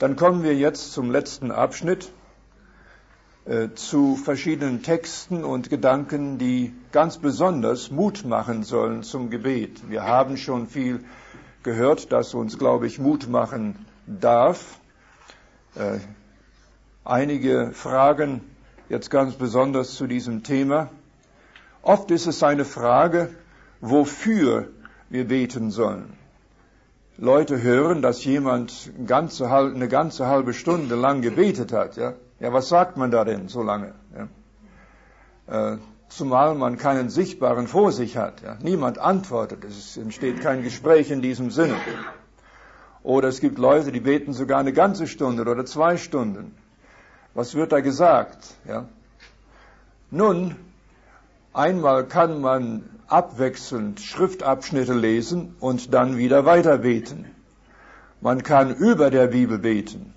Dann kommen wir jetzt zum letzten Abschnitt, zu verschiedenen Texten und Gedanken, die ganz besonders Mut machen sollen zum Gebet. Wir haben schon viel gehört, das uns, glaube ich, Mut machen darf. Einige Fragen jetzt ganz besonders zu diesem Thema. Oft ist es eine Frage, wofür wir beten sollen. Leute hören, dass jemand eine ganze halbe Stunde lang gebetet hat. Ja, was sagt man da denn so lange? Ja? Zumal man keinen Sichtbaren vor sich hat. Ja? Niemand antwortet, es entsteht kein Gespräch in diesem Sinne. Oder es gibt Leute, die beten sogar eine ganze Stunde oder 2 Stunden. Was wird da gesagt? Ja? Nun, einmal kann man abwechselnd Schriftabschnitte lesen und dann wieder weiter beten. Man kann über der Bibel beten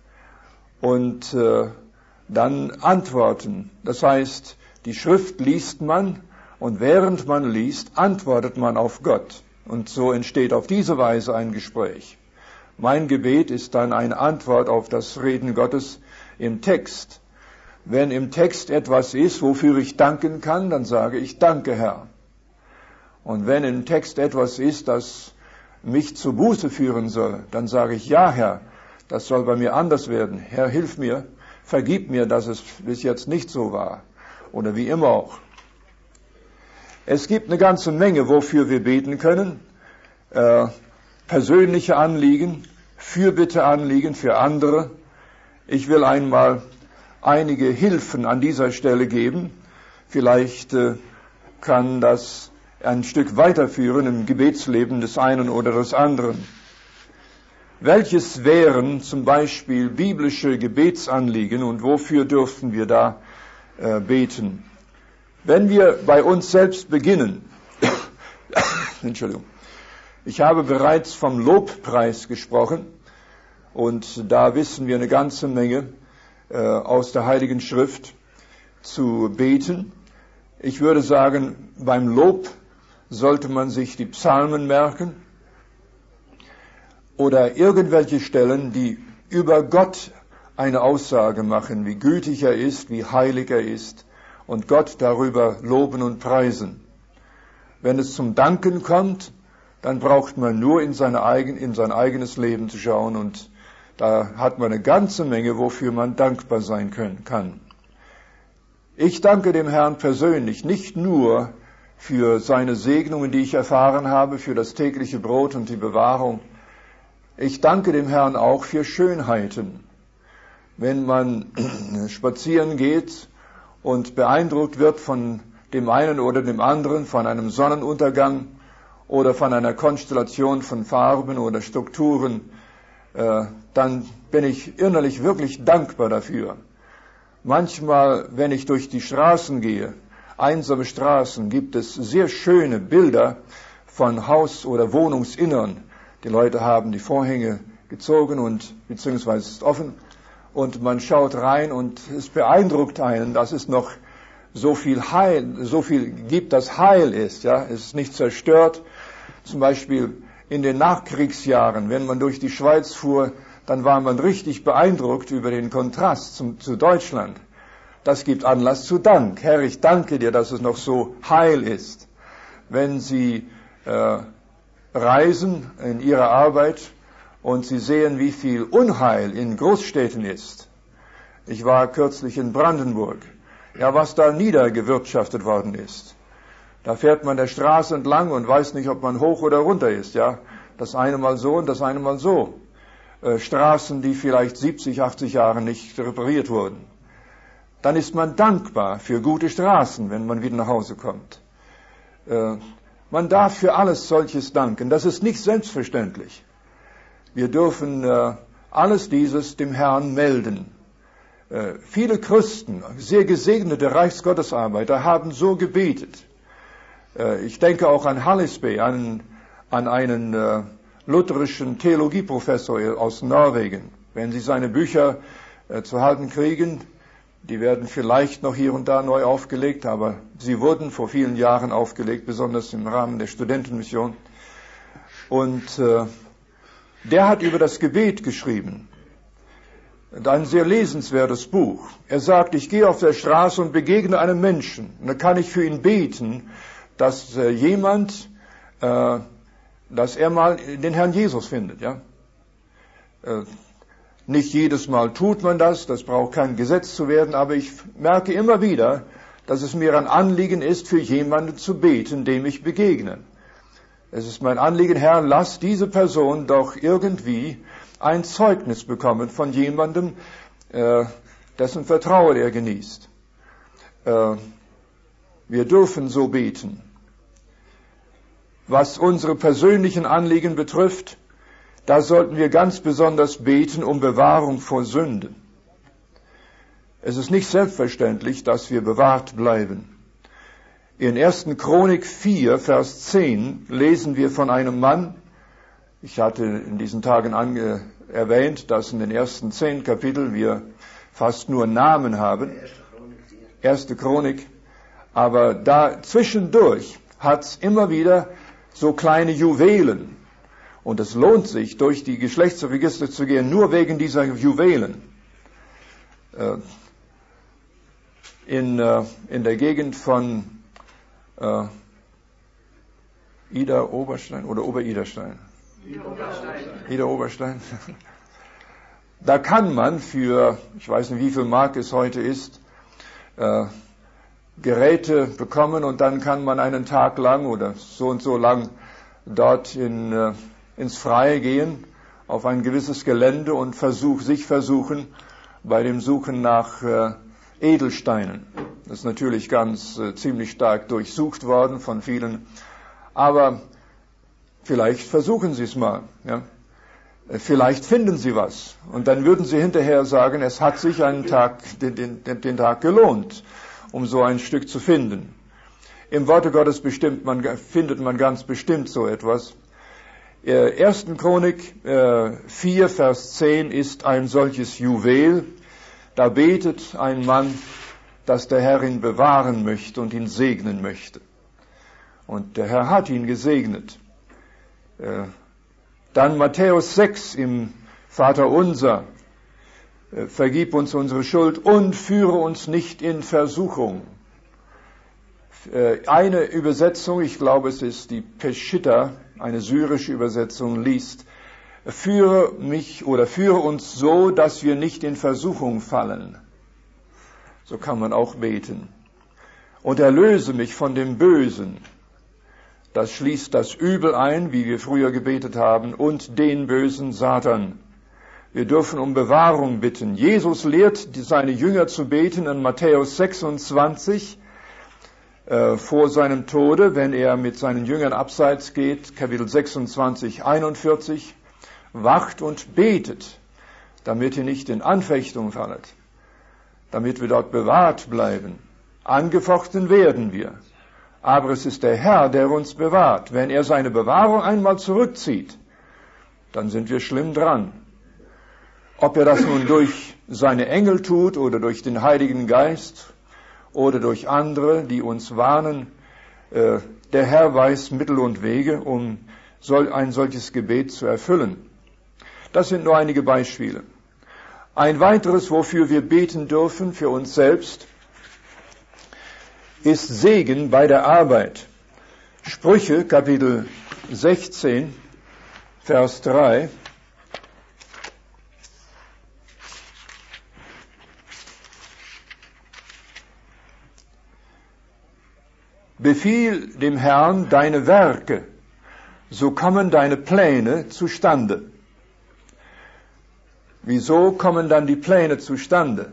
und dann antworten. Das heißt, die Schrift liest man und während man liest, antwortet man auf Gott. Und so entsteht auf diese Weise ein Gespräch. Mein Gebet ist dann eine Antwort auf das Reden Gottes im Text. Wenn im Text etwas ist, wofür ich danken kann, dann sage ich, danke, Herr. Und wenn im Text etwas ist, das mich zur Buße führen soll, dann sage ich, ja, Herr, das soll bei mir anders werden. Herr, hilf mir, vergib mir, dass es bis jetzt nicht so war. Oder wie immer auch. Es gibt eine ganze Menge, wofür wir beten können. Persönliche Anliegen, Fürbitteanliegen für andere. Ich will einmal einige Hilfen an dieser Stelle geben. Vielleicht kann das ein Stück weiterführen im Gebetsleben des einen oder des anderen. Welches wären zum Beispiel biblische Gebetsanliegen und wofür dürften wir da beten? Wenn wir bei uns selbst beginnen, Entschuldigung, ich habe bereits vom Lobpreis gesprochen und da wissen wir eine ganze Menge aus der Heiligen Schrift zu beten. Ich würde sagen, beim Lob sollte man sich die Psalmen merken oder irgendwelche Stellen, die über Gott eine Aussage machen, wie gütig er ist, wie heilig er ist und Gott darüber loben und preisen. Wenn es zum Danken kommt, dann braucht man nur in sein eigenes Leben zu schauen und da hat man eine ganze Menge, wofür man dankbar sein kann. Ich danke dem Herrn persönlich nicht nur für seine Segnungen, die ich erfahren habe, für das tägliche Brot und die Bewahrung. Ich danke dem Herrn auch für Schönheiten. Wenn man spazieren geht und beeindruckt wird von dem einen oder dem anderen, von einem Sonnenuntergang oder von einer Konstellation von Farben oder Strukturen, dann bin ich innerlich wirklich dankbar dafür. Manchmal, wenn ich durch die Straßen gehe, einsame Straßen, gibt es sehr schöne Bilder von Haus- oder Wohnungsinnern. Die Leute haben die Vorhänge gezogen und beziehungsweise ist offen und man schaut rein und es beeindruckt einen, dass es noch so viel gibt, das heil ist. Ja, es ist nicht zerstört. Zum Beispiel in den Nachkriegsjahren, wenn man durch die Schweiz fuhr, dann war man richtig beeindruckt über den Kontrast zu Deutschland. Das gibt Anlass zu Dank. Herr, ich danke dir, dass es noch so heil ist. Wenn Sie reisen in Ihrer Arbeit und Sie sehen, wie viel Unheil in Großstädten ist. Ich war kürzlich in Brandenburg. Ja, was da niedergewirtschaftet worden ist. Da fährt man der Straße entlang und weiß nicht, ob man hoch oder runter ist. Ja, das eine Mal so und das eine Mal so. Straßen, die vielleicht 70, 80 Jahre nicht repariert wurden. Dann ist man dankbar für gute Straßen, wenn man wieder nach Hause kommt. Man darf für alles solches danken. Das ist nicht selbstverständlich. Wir dürfen alles dieses dem Herrn melden. Viele Christen, sehr gesegnete Reichsgottesarbeiter, haben so gebetet. Ich denke auch an Hallesby, an einen lutherischen Theologieprofessor aus Norwegen. Wenn Sie seine Bücher zu halten kriegen, die werden vielleicht noch hier und da neu aufgelegt, aber sie wurden vor vielen Jahren aufgelegt, besonders im Rahmen der Studentenmission. Und der hat über das Gebet geschrieben. Ein sehr lesenswertes Buch. Er sagt, ich gehe auf der Straße und begegne einem Menschen. Und dann kann ich für ihn beten, dass dass er mal den Herrn Jesus findet. Ja? Nicht jedes Mal tut man das braucht kein Gesetz zu werden, aber ich merke immer wieder, dass es mir ein Anliegen ist, für jemanden zu beten, dem ich begegne. Es ist mein Anliegen, Herr, lass diese Person doch irgendwie ein Zeugnis bekommen von jemandem, dessen Vertrauen er genießt. Wir dürfen so beten. Was unsere persönlichen Anliegen betrifft, da sollten wir ganz besonders beten um Bewahrung vor Sünde. Es ist nicht selbstverständlich, dass wir bewahrt bleiben. In 1. Chronik 4, Vers 10 lesen wir von einem Mann. Ich hatte in diesen Tagen erwähnt, dass in den ersten 10 Kapiteln wir fast nur Namen haben. 1. Chronik. Aber da zwischendurch hat es immer wieder so kleine Juwelen. Und es lohnt sich, durch die Geschlechtsregister zu gehen, nur wegen dieser Juwelen. In der Gegend von Ida Oberstein oder Oberiderstein? Ida Oberstein. Da kann man für, ich weiß nicht, wie viel Mark es heute ist, Geräte bekommen und dann kann man einen Tag lang oder so und so lang dort ins Freie gehen, auf ein gewisses Gelände und sich versuchen bei dem Suchen nach Edelsteinen. Das ist natürlich ziemlich stark durchsucht worden von vielen, aber vielleicht versuchen Sie es mal. Ja? Vielleicht finden Sie was und dann würden Sie hinterher sagen, es hat sich den Tag gelohnt, um so ein Stück zu finden. Im Worte Gottes findet man ganz bestimmt so etwas. 1. Chronik 4, Vers 10 ist ein solches Juwel. Da betet ein Mann, dass der Herr ihn bewahren möchte und ihn segnen möchte. Und der Herr hat ihn gesegnet. Dann Matthäus 6 im Vaterunser. Vergib uns unsere Schuld und führe uns nicht in Versuchung. Eine Übersetzung, ich glaube es ist die Peshitta, eine syrische Übersetzung, liest, führe uns so, dass wir nicht in Versuchung fallen. So kann man auch beten. Und erlöse mich von dem Bösen. Das schließt das Übel ein, wie wir früher gebetet haben, und den bösen Satan. Wir dürfen um Bewahrung bitten. Jesus lehrt seine Jünger zu beten in Matthäus 26 vor seinem Tode, wenn er mit seinen Jüngern abseits geht, Kapitel 26, 41, wacht und betet, damit ihr nicht in Anfechtung fallet, damit wir dort bewahrt bleiben. Angefochten werden wir, aber es ist der Herr, der uns bewahrt. Wenn er seine Bewahrung einmal zurückzieht, dann sind wir schlimm dran. Ob er das nun durch seine Engel tut oder durch den Heiligen Geist oder durch andere, die uns warnen, der Herr weiß Mittel und Wege, um ein solches Gebet zu erfüllen. Das sind nur einige Beispiele. Ein weiteres, wofür wir beten dürfen, für uns selbst, ist Segen bei der Arbeit. Sprüche, Kapitel 16, Vers 3. Befiehl dem Herrn deine Werke, so kommen deine Pläne zustande. Wieso kommen dann die Pläne zustande?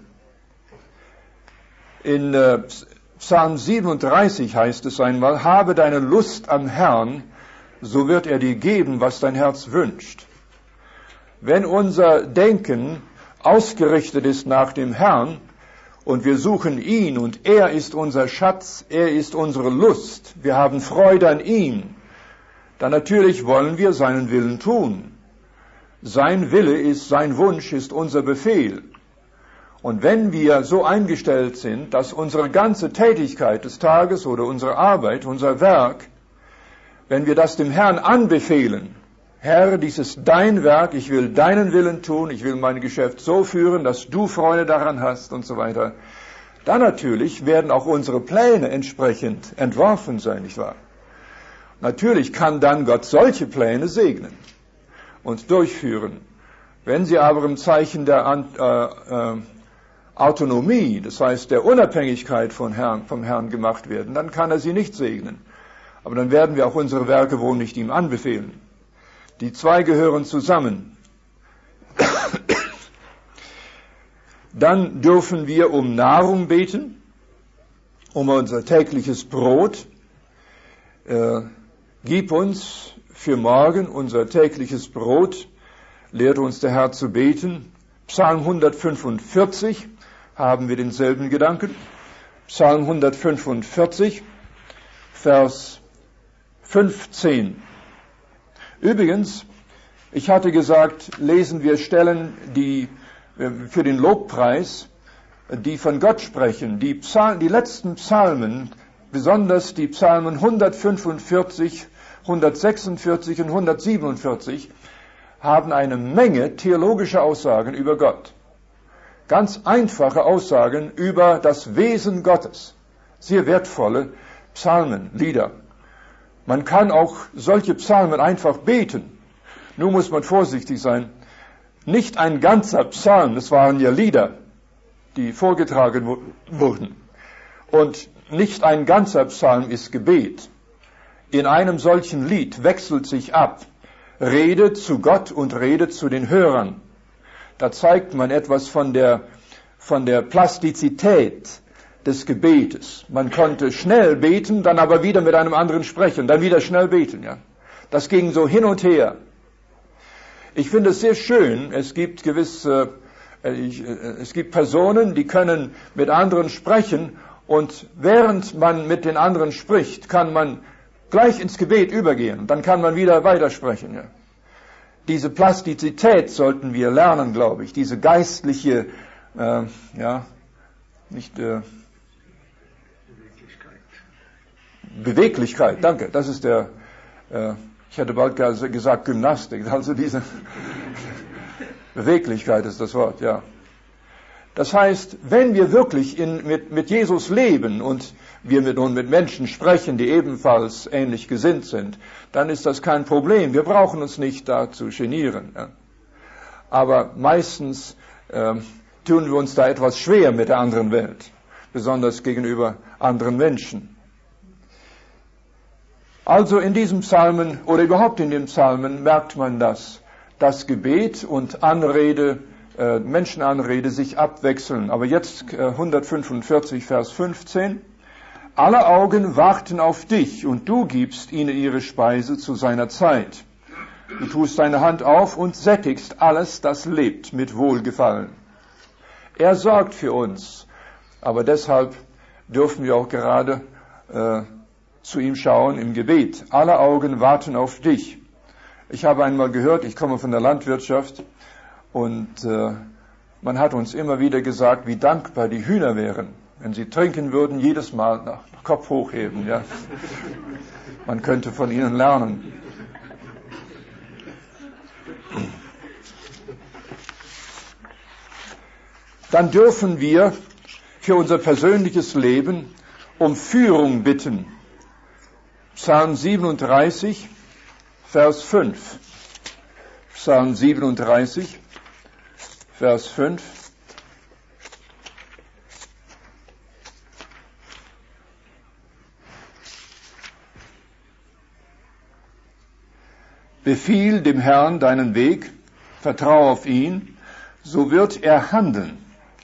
In Psalm 37 heißt es einmal, habe deine Lust am Herrn, so wird er dir geben, was dein Herz wünscht. Wenn unser Denken ausgerichtet ist nach dem Herrn, und wir suchen ihn und er ist unser Schatz, er ist unsere Lust, wir haben Freude an ihm, dann natürlich wollen wir seinen Willen tun. Sein Wille sein Wunsch ist unser Befehl. Und wenn wir so eingestellt sind, dass unsere ganze Tätigkeit des Tages oder unsere Arbeit, unser Werk, wenn wir das dem Herrn anbefehlen, Herr, dies ist dein Werk, ich will deinen Willen tun, ich will mein Geschäft so führen, dass du Freude daran hast und so weiter. Dann natürlich werden auch unsere Pläne entsprechend entworfen sein, nicht wahr? Natürlich kann dann Gott solche Pläne segnen und durchführen. Wenn sie aber im Zeichen der Autonomie, das heißt der Unabhängigkeit vom Herrn gemacht werden, dann kann er sie nicht segnen. Aber dann werden wir auch unsere Werke wohl nicht ihm anbefehlen. Die zwei gehören zusammen. Dann dürfen wir um Nahrung beten, um unser tägliches Brot. Gib uns für morgen unser tägliches Brot. Lehrt uns der Herr zu beten. Psalm 145 haben wir denselben Gedanken. Psalm 145, Vers 15. Übrigens, ich hatte gesagt, lesen wir Stellen, die für den Lobpreis, die von Gott sprechen. Die letzten Psalmen, besonders die Psalmen 145, 146 und 147, haben eine Menge theologischer Aussagen über Gott. Ganz einfache Aussagen über das Wesen Gottes. Sehr wertvolle Psalmen, Lieder. Man kann auch solche Psalmen einfach beten. Nun muss man vorsichtig sein. Nicht ein ganzer Psalm, das waren ja Lieder, die vorgetragen wurden. Und nicht ein ganzer Psalm ist Gebet. In einem solchen Lied wechselt sich ab Rede zu Gott und Rede zu den Hörern. Da zeigt man etwas von der Plastizität des Gebetes. Man konnte schnell beten, dann aber wieder mit einem anderen sprechen, dann wieder schnell beten. Ja. Das ging so hin und her. Ich finde es sehr schön, es gibt Personen, die können mit anderen sprechen und während man mit den anderen spricht, kann man gleich ins Gebet übergehen. Dann kann man wieder weitersprechen. Ja. Diese Plastizität sollten wir lernen, glaube ich. Diese geistliche, Beweglichkeit, danke. Das ist ich hätte bald gesagt Gymnastik. Also diese Beweglichkeit ist das Wort, ja. Das heißt, wenn wir wirklich mit Jesus leben und wir mit Menschen sprechen, die ebenfalls ähnlich gesinnt sind, dann ist das kein Problem. Wir brauchen uns nicht da zu genieren. Ja. Aber meistens tun wir uns da etwas schwer mit der anderen Welt, besonders gegenüber anderen Menschen. Also in diesem Psalmen oder überhaupt in den Psalmen merkt man dass Gebet und Anrede, Menschenanrede sich abwechseln. Aber jetzt 145, Vers 15. Alle Augen warten auf dich und du gibst ihnen ihre Speise zu seiner Zeit. Du tust deine Hand auf und sättigst alles, das lebt, mit Wohlgefallen. Er sorgt für uns, aber deshalb dürfen wir auch gerade zu ihm schauen im Gebet. Alle Augen warten auf dich. Ich habe einmal gehört, ich komme von der Landwirtschaft und man hat uns immer wieder gesagt, wie dankbar die Hühner wären, wenn sie trinken würden, jedes Mal nach Kopf hochheben. Ja. Man könnte von ihnen lernen. Dann dürfen wir für unser persönliches Leben um Führung bitten. Psalm 37, Vers 5. Psalm 37, Vers 5. Befiehl dem Herrn deinen Weg, vertraue auf ihn, so wird er handeln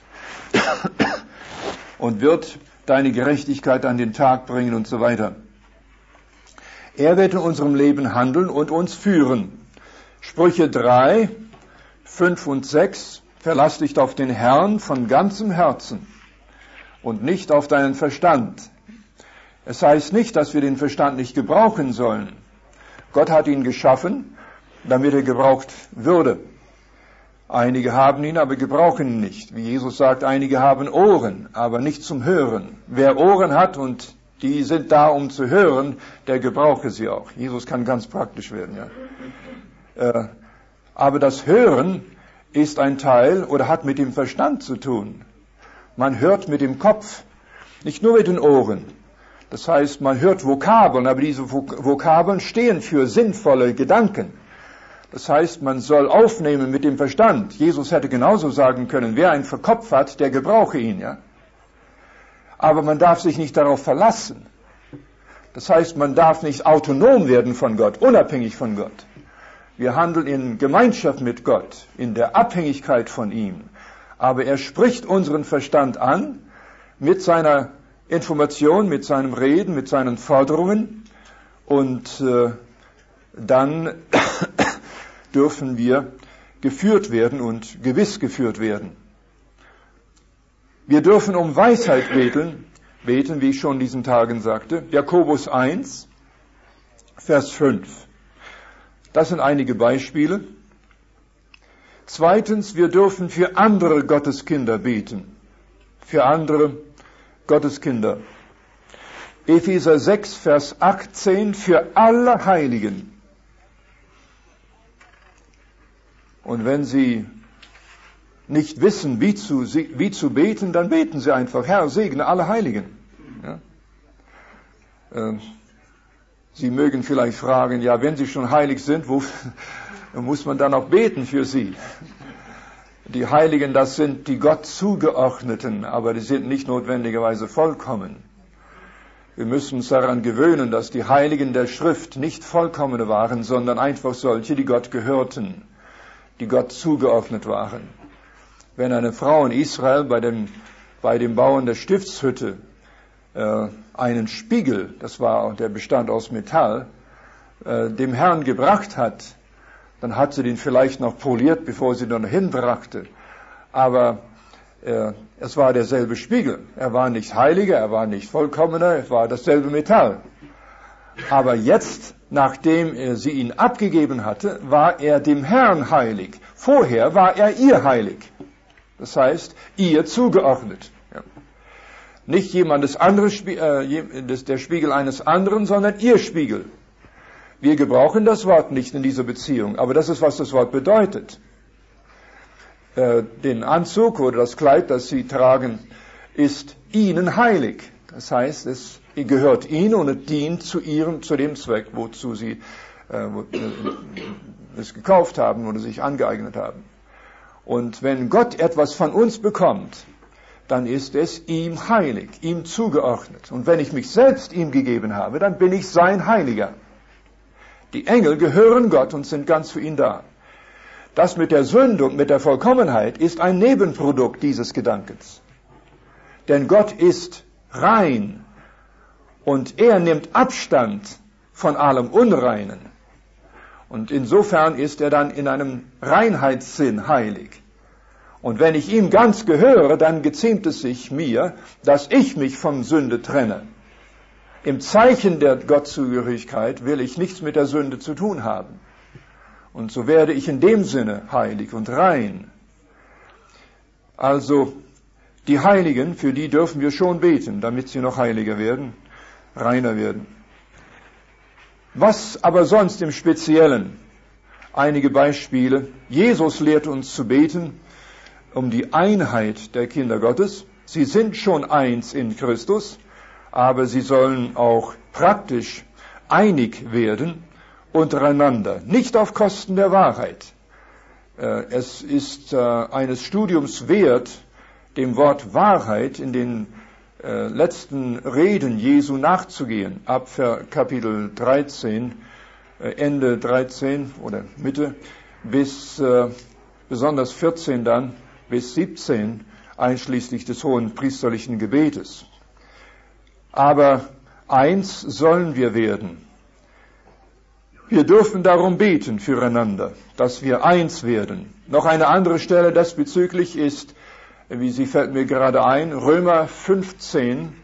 und wird deine Gerechtigkeit an den Tag bringen und so weiter. Er wird in unserem Leben handeln und uns führen. Sprüche 3, 5 und 6. Verlass dich auf den Herrn von ganzem Herzen und nicht auf deinen Verstand. Es heißt nicht, dass wir den Verstand nicht gebrauchen sollen. Gott hat ihn geschaffen, damit er gebraucht würde. Einige haben ihn, aber gebrauchen ihn nicht. Wie Jesus sagt, einige haben Ohren, aber nicht zum Hören. Wer Ohren hat und die sind da, um zu hören, der gebrauche sie auch. Jesus kann ganz praktisch werden. Ja. Aber das Hören ist ein Teil oder hat mit dem Verstand zu tun. Man hört mit dem Kopf, nicht nur mit den Ohren. Das heißt, man hört Vokabeln, aber diese Vokabeln stehen für sinnvolle Gedanken. Das heißt, man soll aufnehmen mit dem Verstand. Jesus hätte genauso sagen können, wer einen Kopf hat, der gebrauche ihn, ja. Aber man darf sich nicht darauf verlassen. Das heißt, man darf nicht autonom werden von Gott, unabhängig von Gott. Wir handeln in Gemeinschaft mit Gott, in der Abhängigkeit von ihm. Aber er spricht unseren Verstand an mit seiner Information, mit seinem Reden, mit seinen Forderungen. Und dann dürfen wir geführt werden und gewiss geführt werden. Wir dürfen um Weisheit beten, wie ich schon in diesen Tagen sagte. Jakobus 1, Vers 5. Das sind einige Beispiele. Zweitens, wir dürfen für andere Gotteskinder beten. Für andere Gotteskinder. Epheser 6, Vers 18, für alle Heiligen. Und wenn Sie nicht wissen, wie zu beten, dann beten Sie einfach, Herr, segne alle Heiligen. Ja? Sie mögen vielleicht fragen, ja, wenn Sie schon heilig sind, wo muss man dann auch beten für Sie? Die Heiligen, das sind die Gott zugeordneten, aber die sind nicht notwendigerweise vollkommen. Wir müssen uns daran gewöhnen, dass die Heiligen der Schrift nicht vollkommene waren, sondern einfach solche, die Gott gehörten, die Gott zugeordnet waren. Wenn eine Frau in Israel bei dem Bauen der Stiftshütte einen Spiegel, der bestand aus Metall, dem Herrn gebracht hat, dann hat sie den vielleicht noch poliert, bevor sie ihn hinbrachte. Aber es war derselbe Spiegel. Er war nicht heiliger, er war nicht vollkommener, es war dasselbe Metall. Aber jetzt, nachdem sie ihn abgegeben hatte, war er dem Herrn heilig. Vorher war er ihr heilig. Das heißt, ihr zugeordnet. Ja. Nicht jemandes anderes, der Spiegel eines anderen, sondern ihr Spiegel. Wir gebrauchen das Wort nicht in dieser Beziehung, aber das ist, was das Wort bedeutet. Den Anzug oder das Kleid, das sie tragen, ist ihnen heilig. Das heißt, es gehört ihnen und es dient zu dem Zweck, wozu sie es gekauft haben oder sich angeeignet haben. Und wenn Gott etwas von uns bekommt, dann ist es ihm heilig, ihm zugeordnet. Und wenn ich mich selbst ihm gegeben habe, dann bin ich sein Heiliger. Die Engel gehören Gott und sind ganz für ihn da. Das mit der Sünde und mit der Vollkommenheit ist ein Nebenprodukt dieses Gedankens. Denn Gott ist rein und er nimmt Abstand von allem Unreinen. Und insofern ist er dann in einem Reinheitssinn heilig. Und wenn ich ihm ganz gehöre, dann geziemt es sich mir, dass ich mich von Sünde trenne. Im Zeichen der Gottzugehörigkeit will ich nichts mit der Sünde zu tun haben. Und so werde ich in dem Sinne heilig und rein. Also die Heiligen, für die dürfen wir schon beten, damit sie noch heiliger werden, reiner werden. Was aber sonst im Speziellen? Einige Beispiele. Jesus lehrt uns zu beten um die Einheit der Kinder Gottes. Sie sind schon eins in Christus, aber sie sollen auch praktisch einig werden untereinander, nicht auf Kosten der Wahrheit. Es ist eines Studiums wert, dem Wort Wahrheit in den letzten Reden Jesu nachzugehen, ab Kapitel 13, Ende 13 oder Mitte, bis besonders 14 dann, bis 17, einschließlich des hohen priesterlichen Gebetes. Aber eins sollen wir werden. Wir dürfen darum beten füreinander, dass wir eins werden. Noch eine andere Stelle diesbezüglich ist, wie sie fällt mir gerade ein, Römer 15,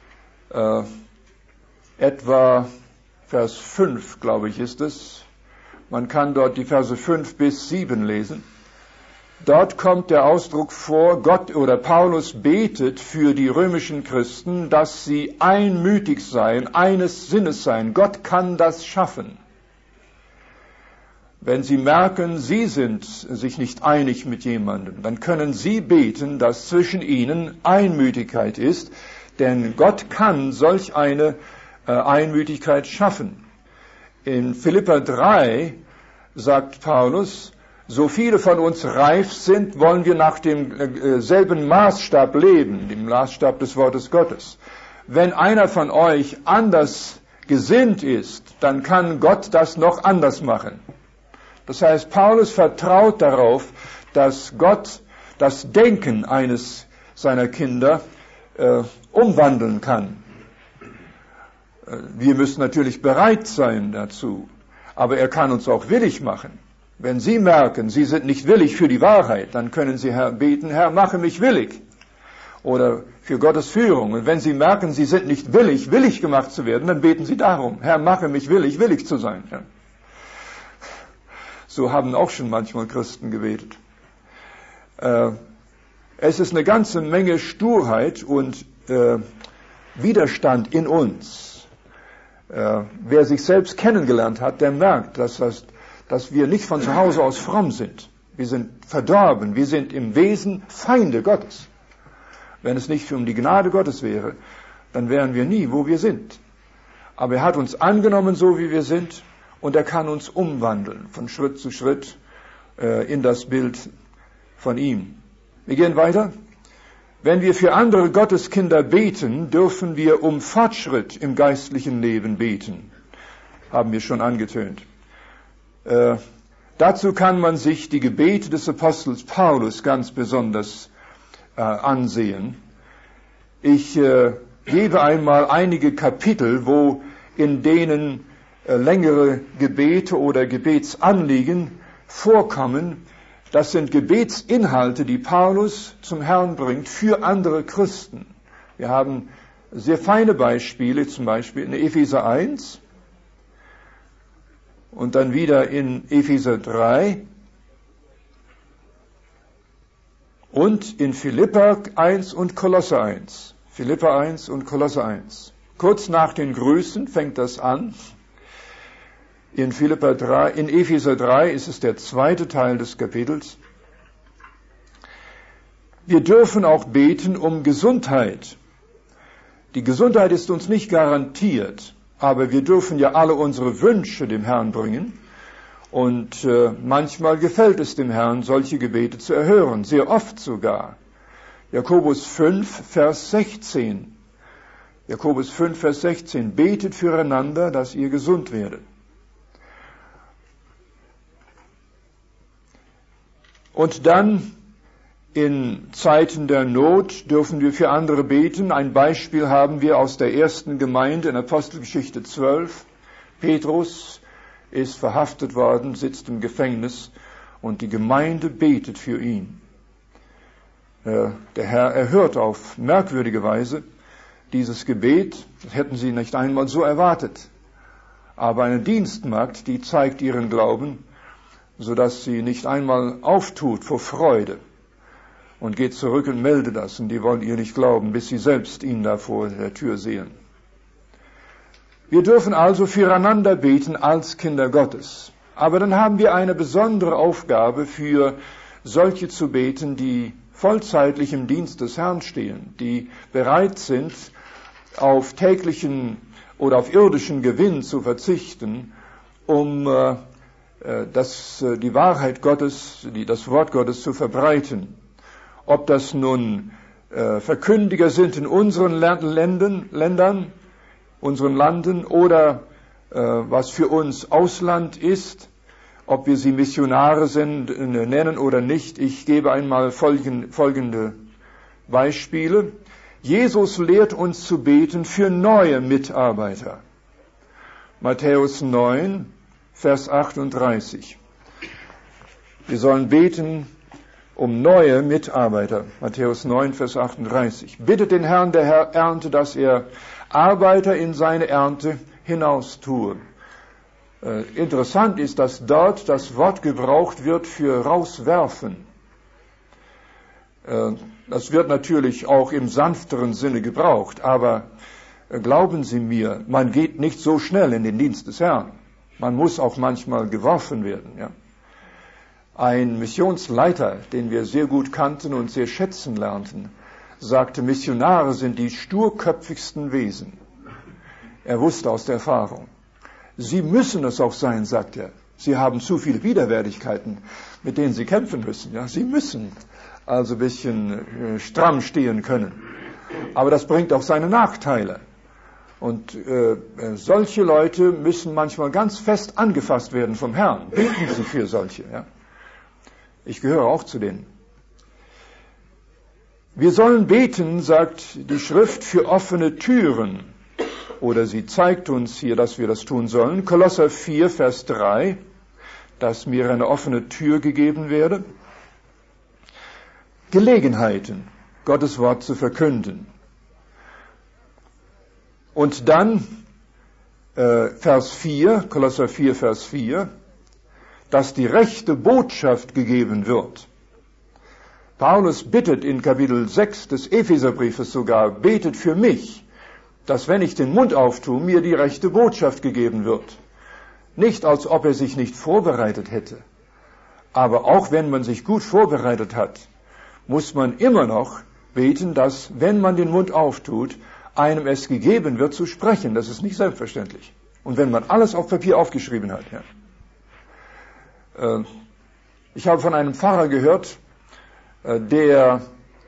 etwa Vers 5, glaube ich, ist es. Man kann dort die Verse 5 bis 7 lesen. Dort kommt der Ausdruck vor, Gott oder Paulus betet für die römischen Christen, dass sie einmütig seien, eines Sinnes seien. Gott kann das schaffen. Wenn Sie merken, Sie sind sich nicht einig mit jemandem, dann können Sie beten, dass zwischen Ihnen Einmütigkeit ist, denn Gott kann solch eine Einmütigkeit schaffen. In Philipper 3 sagt Paulus, so viele von uns reif sind, wollen wir nach dem selben Maßstab leben, dem Maßstab des Wortes Gottes. Wenn einer von euch anders gesinnt ist, dann kann Gott das noch anders machen. Das heißt, Paulus vertraut darauf, dass Gott das Denken eines seiner Kinder umwandeln kann. Wir müssen natürlich bereit sein dazu, aber er kann uns auch willig machen. Wenn Sie merken, Sie sind nicht willig für die Wahrheit, dann können Sie beten, Herr, mache mich willig. Oder für Gottes Führung. Und wenn Sie merken, Sie sind nicht willig gemacht zu werden, dann beten Sie darum, Herr, mache mich willig zu sein. Ja. So haben auch schon manchmal Christen gebetet. Es ist eine ganze Menge Sturheit und Widerstand in uns. Wer sich selbst kennengelernt hat, der merkt, dass wir nicht von zu Hause aus fromm sind. Wir sind verdorben, wir sind im Wesen Feinde Gottes. Wenn es nicht um die Gnade Gottes wäre, dann wären wir nie, wo wir sind. Aber er hat uns angenommen, so wie wir sind, und er kann uns umwandeln, von Schritt zu Schritt in das Bild von ihm. Wir gehen weiter. Wenn wir für andere Gotteskinder beten, dürfen wir um Fortschritt im geistlichen Leben beten. Haben wir schon angetönt. Dazu kann man sich die Gebete des Apostels Paulus ganz besonders ansehen. Ich gebe einmal einige Kapitel, in denen längere Gebete oder Gebetsanliegen vorkommen. Das sind Gebetsinhalte, die Paulus zum Herrn bringt für andere Christen. Wir haben sehr feine Beispiele, zum Beispiel in Epheser 1 und dann wieder in Epheser 3 und in Philipper 1 und Kolosser 1. Philipper 1 und Kolosser 1. Kurz nach den Grüßen fängt das an. In Epheser 3 ist es der zweite Teil des Kapitels. Wir dürfen auch beten um Gesundheit. Die Gesundheit ist uns nicht garantiert, aber wir dürfen ja alle unsere Wünsche dem Herrn bringen. Und manchmal gefällt es dem Herrn, solche Gebete zu erhören, sehr oft sogar. Jakobus 5, Vers 16. Jakobus 5, Vers 16. Betet füreinander, dass ihr gesund werdet. Und dann in Zeiten der Not dürfen wir für andere beten. Ein Beispiel haben wir aus der ersten Gemeinde in Apostelgeschichte 12. Petrus ist verhaftet worden, sitzt im Gefängnis und die Gemeinde betet für ihn. Der Herr erhört auf merkwürdige Weise dieses Gebet. Das hätten sie nicht einmal so erwartet. Aber eine Dienstmagd, die zeigt ihren Glauben, sodass sie nicht einmal auftut vor Freude und geht zurück und meldet das. Und die wollen ihr nicht glauben, bis sie selbst ihn da vor der Tür sehen. Wir dürfen also füreinander beten als Kinder Gottes. Aber dann haben wir eine besondere Aufgabe, für solche zu beten, die vollzeitlich im Dienst des Herrn stehen, die bereit sind, auf täglichen oder auf irdischen Gewinn zu verzichten, um die Wahrheit Gottes, das Wort Gottes zu verbreiten. Ob das nun Verkündiger sind in unseren Ländern, unseren Landen oder was für uns Ausland ist, ob wir sie Missionare nennen oder nicht. Ich gebe einmal folgende Beispiele. Jesus lehrt uns zu beten für neue Mitarbeiter. Matthäus 9, Vers 38. Wir sollen beten um neue Mitarbeiter. Matthäus 9, Vers 38. Bittet den Herrn der Ernte, dass er Arbeiter in seine Ernte hinaustue. Interessant ist, dass dort das Wort gebraucht wird für rauswerfen. Das wird natürlich auch im sanfteren Sinne gebraucht, aber glauben Sie mir, man geht nicht so schnell in den Dienst des Herrn. Man muss auch manchmal geworfen werden. Ja. Ein Missionsleiter, den wir sehr gut kannten und sehr schätzen lernten, sagte, Missionare sind die sturköpfigsten Wesen. Er wusste aus der Erfahrung. Sie müssen es auch sein, sagt er. Sie haben zu viele Widerwärtigkeiten, mit denen sie kämpfen müssen. Ja, sie müssen also ein bisschen stramm stehen können. Aber das bringt auch seine Nachteile. Und solche Leute müssen manchmal ganz fest angefasst werden vom Herrn. Beten Sie für solche. Ja? Ich gehöre auch zu denen. Wir sollen beten, sagt die Schrift, für offene Türen. Oder sie zeigt uns hier, dass wir das tun sollen. Kolosser 4, Vers 3, dass mir eine offene Tür gegeben werde. Gelegenheiten, Gottes Wort zu verkünden. Und dann Vers 4, Kolosser 4, Vers 4, dass die rechte Botschaft gegeben wird. Paulus bittet in Kapitel 6 des Epheserbriefes sogar, betet für mich, dass wenn ich den Mund auftue, mir die rechte Botschaft gegeben wird. Nicht, als ob er sich nicht vorbereitet hätte. Aber auch wenn man sich gut vorbereitet hat, muss man immer noch beten, dass, wenn man den Mund auftut, einem es gegeben wird zu sprechen. Das ist nicht selbstverständlich. Und wenn man alles auf Papier aufgeschrieben hat. Ja. Ich habe von einem Pfarrer gehört, der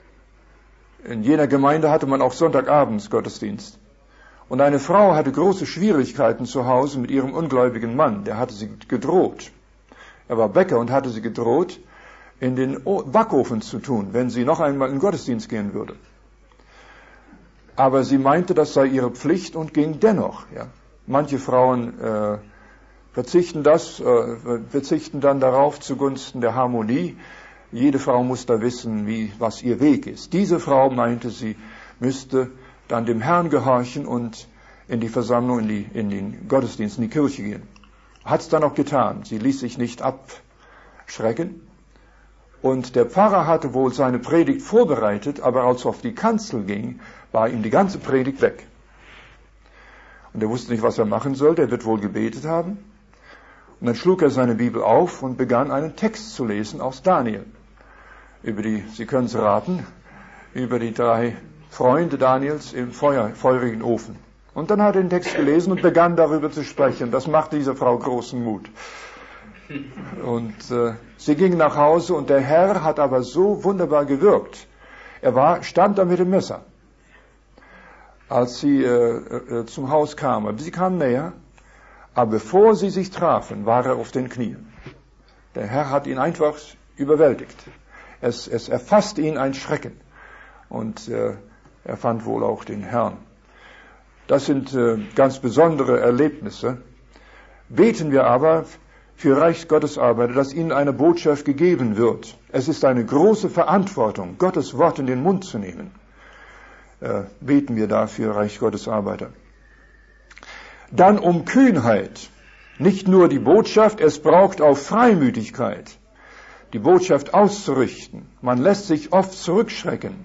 in jener Gemeinde hatte man auch Sonntagabends Gottesdienst. Und eine Frau hatte große Schwierigkeiten zu Hause mit ihrem ungläubigen Mann. Der hatte sie gedroht. Er war Bäcker und hatte sie gedroht, in den Backofen zu tun, wenn sie noch einmal in den Gottesdienst gehen würde. Aber sie meinte, das sei ihre Pflicht und ging dennoch. Ja. Manche Frauen verzichten dann darauf zugunsten der Harmonie. Jede Frau muss da wissen, was ihr Weg ist. Diese Frau meinte, sie müsste dann dem Herrn gehorchen und in die Versammlung, in den Gottesdienst, in die Kirche gehen. Hat es dann auch getan. Sie ließ sich nicht abschrecken. Und der Pfarrer hatte wohl seine Predigt vorbereitet, aber als es auf die Kanzel ging, war ihm die ganze Predigt weg. Und er wusste nicht, was er machen sollte. Er wird wohl gebetet haben. Und dann schlug er seine Bibel auf und begann einen Text zu lesen aus Daniel. Sie können es raten, über die 3 Freunde Daniels im feurigen Ofen. Und dann hat er den Text gelesen und begann darüber zu sprechen. Das machte dieser Frau großen Mut. Und sie ging nach Hause und der Herr hat aber so wunderbar gewirkt. Stand da mit dem Messer, als sie zum Haus kam. Aber sie kam näher, aber bevor sie sich trafen, war er auf den Knien. Der Herr hat ihn einfach überwältigt. Es erfasste ihn ein Schrecken. Und er fand wohl auch den Herrn. Das sind ganz besondere Erlebnisse. Beten wir aber für Reich Gottes Arbeiter, dass ihnen eine Botschaft gegeben wird. Es ist eine große Verantwortung, Gottes Wort in den Mund zu nehmen. Beten wir dafür, Reich Gottes Arbeiter. Dann um Kühnheit. Nicht nur die Botschaft, es braucht auch Freimütigkeit, die Botschaft auszurichten. Man lässt sich oft zurückschrecken.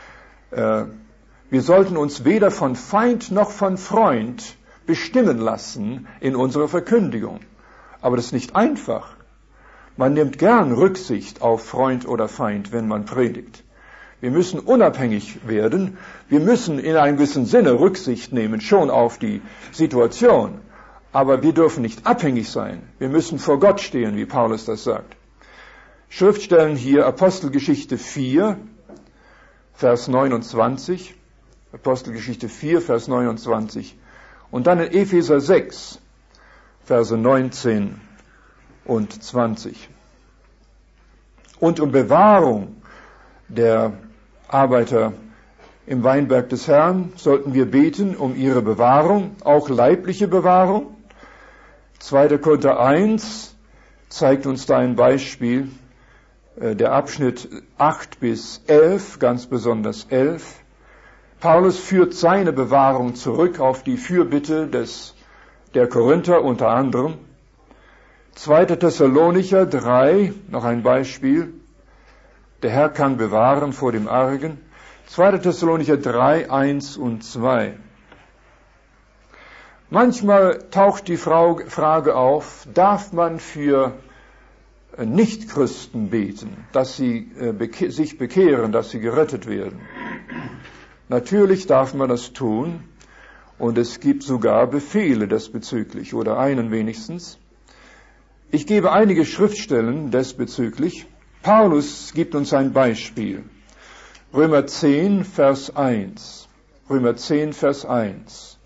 Wir sollten uns weder von Feind noch von Freund bestimmen lassen in unserer Verkündigung. Aber das ist nicht einfach. Man nimmt gern Rücksicht auf Freund oder Feind, wenn man predigt. Wir müssen unabhängig werden. Wir müssen in einem gewissen Sinne Rücksicht nehmen, schon auf die Situation. Aber wir dürfen nicht abhängig sein. Wir müssen vor Gott stehen, wie Paulus das sagt. Schriftstellen hier Apostelgeschichte 4, Vers 29. Apostelgeschichte 4, Vers 29. Und dann in Epheser 6, Verse 19 und 20. Und um Bewahrung der Arbeiter im Weinberg des Herrn sollten wir beten um ihre Bewahrung, auch leibliche Bewahrung. 2. Korinther 1 zeigt uns da ein Beispiel, der Abschnitt 8 bis 11, ganz besonders 11. Paulus führt seine Bewahrung zurück auf die Fürbitte der Korinther unter anderem. 2. Thessalonicher 3, noch ein Beispiel. Der Herr kann bewahren vor dem Argen. 2. Thessalonicher 3, 1 und 2. Manchmal taucht die Frage auf, darf man für Nichtchristen beten, dass sie sich bekehren, dass sie gerettet werden? Natürlich darf man das tun und es gibt sogar Befehle diesbezüglich oder einen wenigstens. Ich gebe einige Schriftstellen diesbezüglich. Paulus gibt uns ein Beispiel. Römer 10, Vers 1. Römer 10, Vers 1.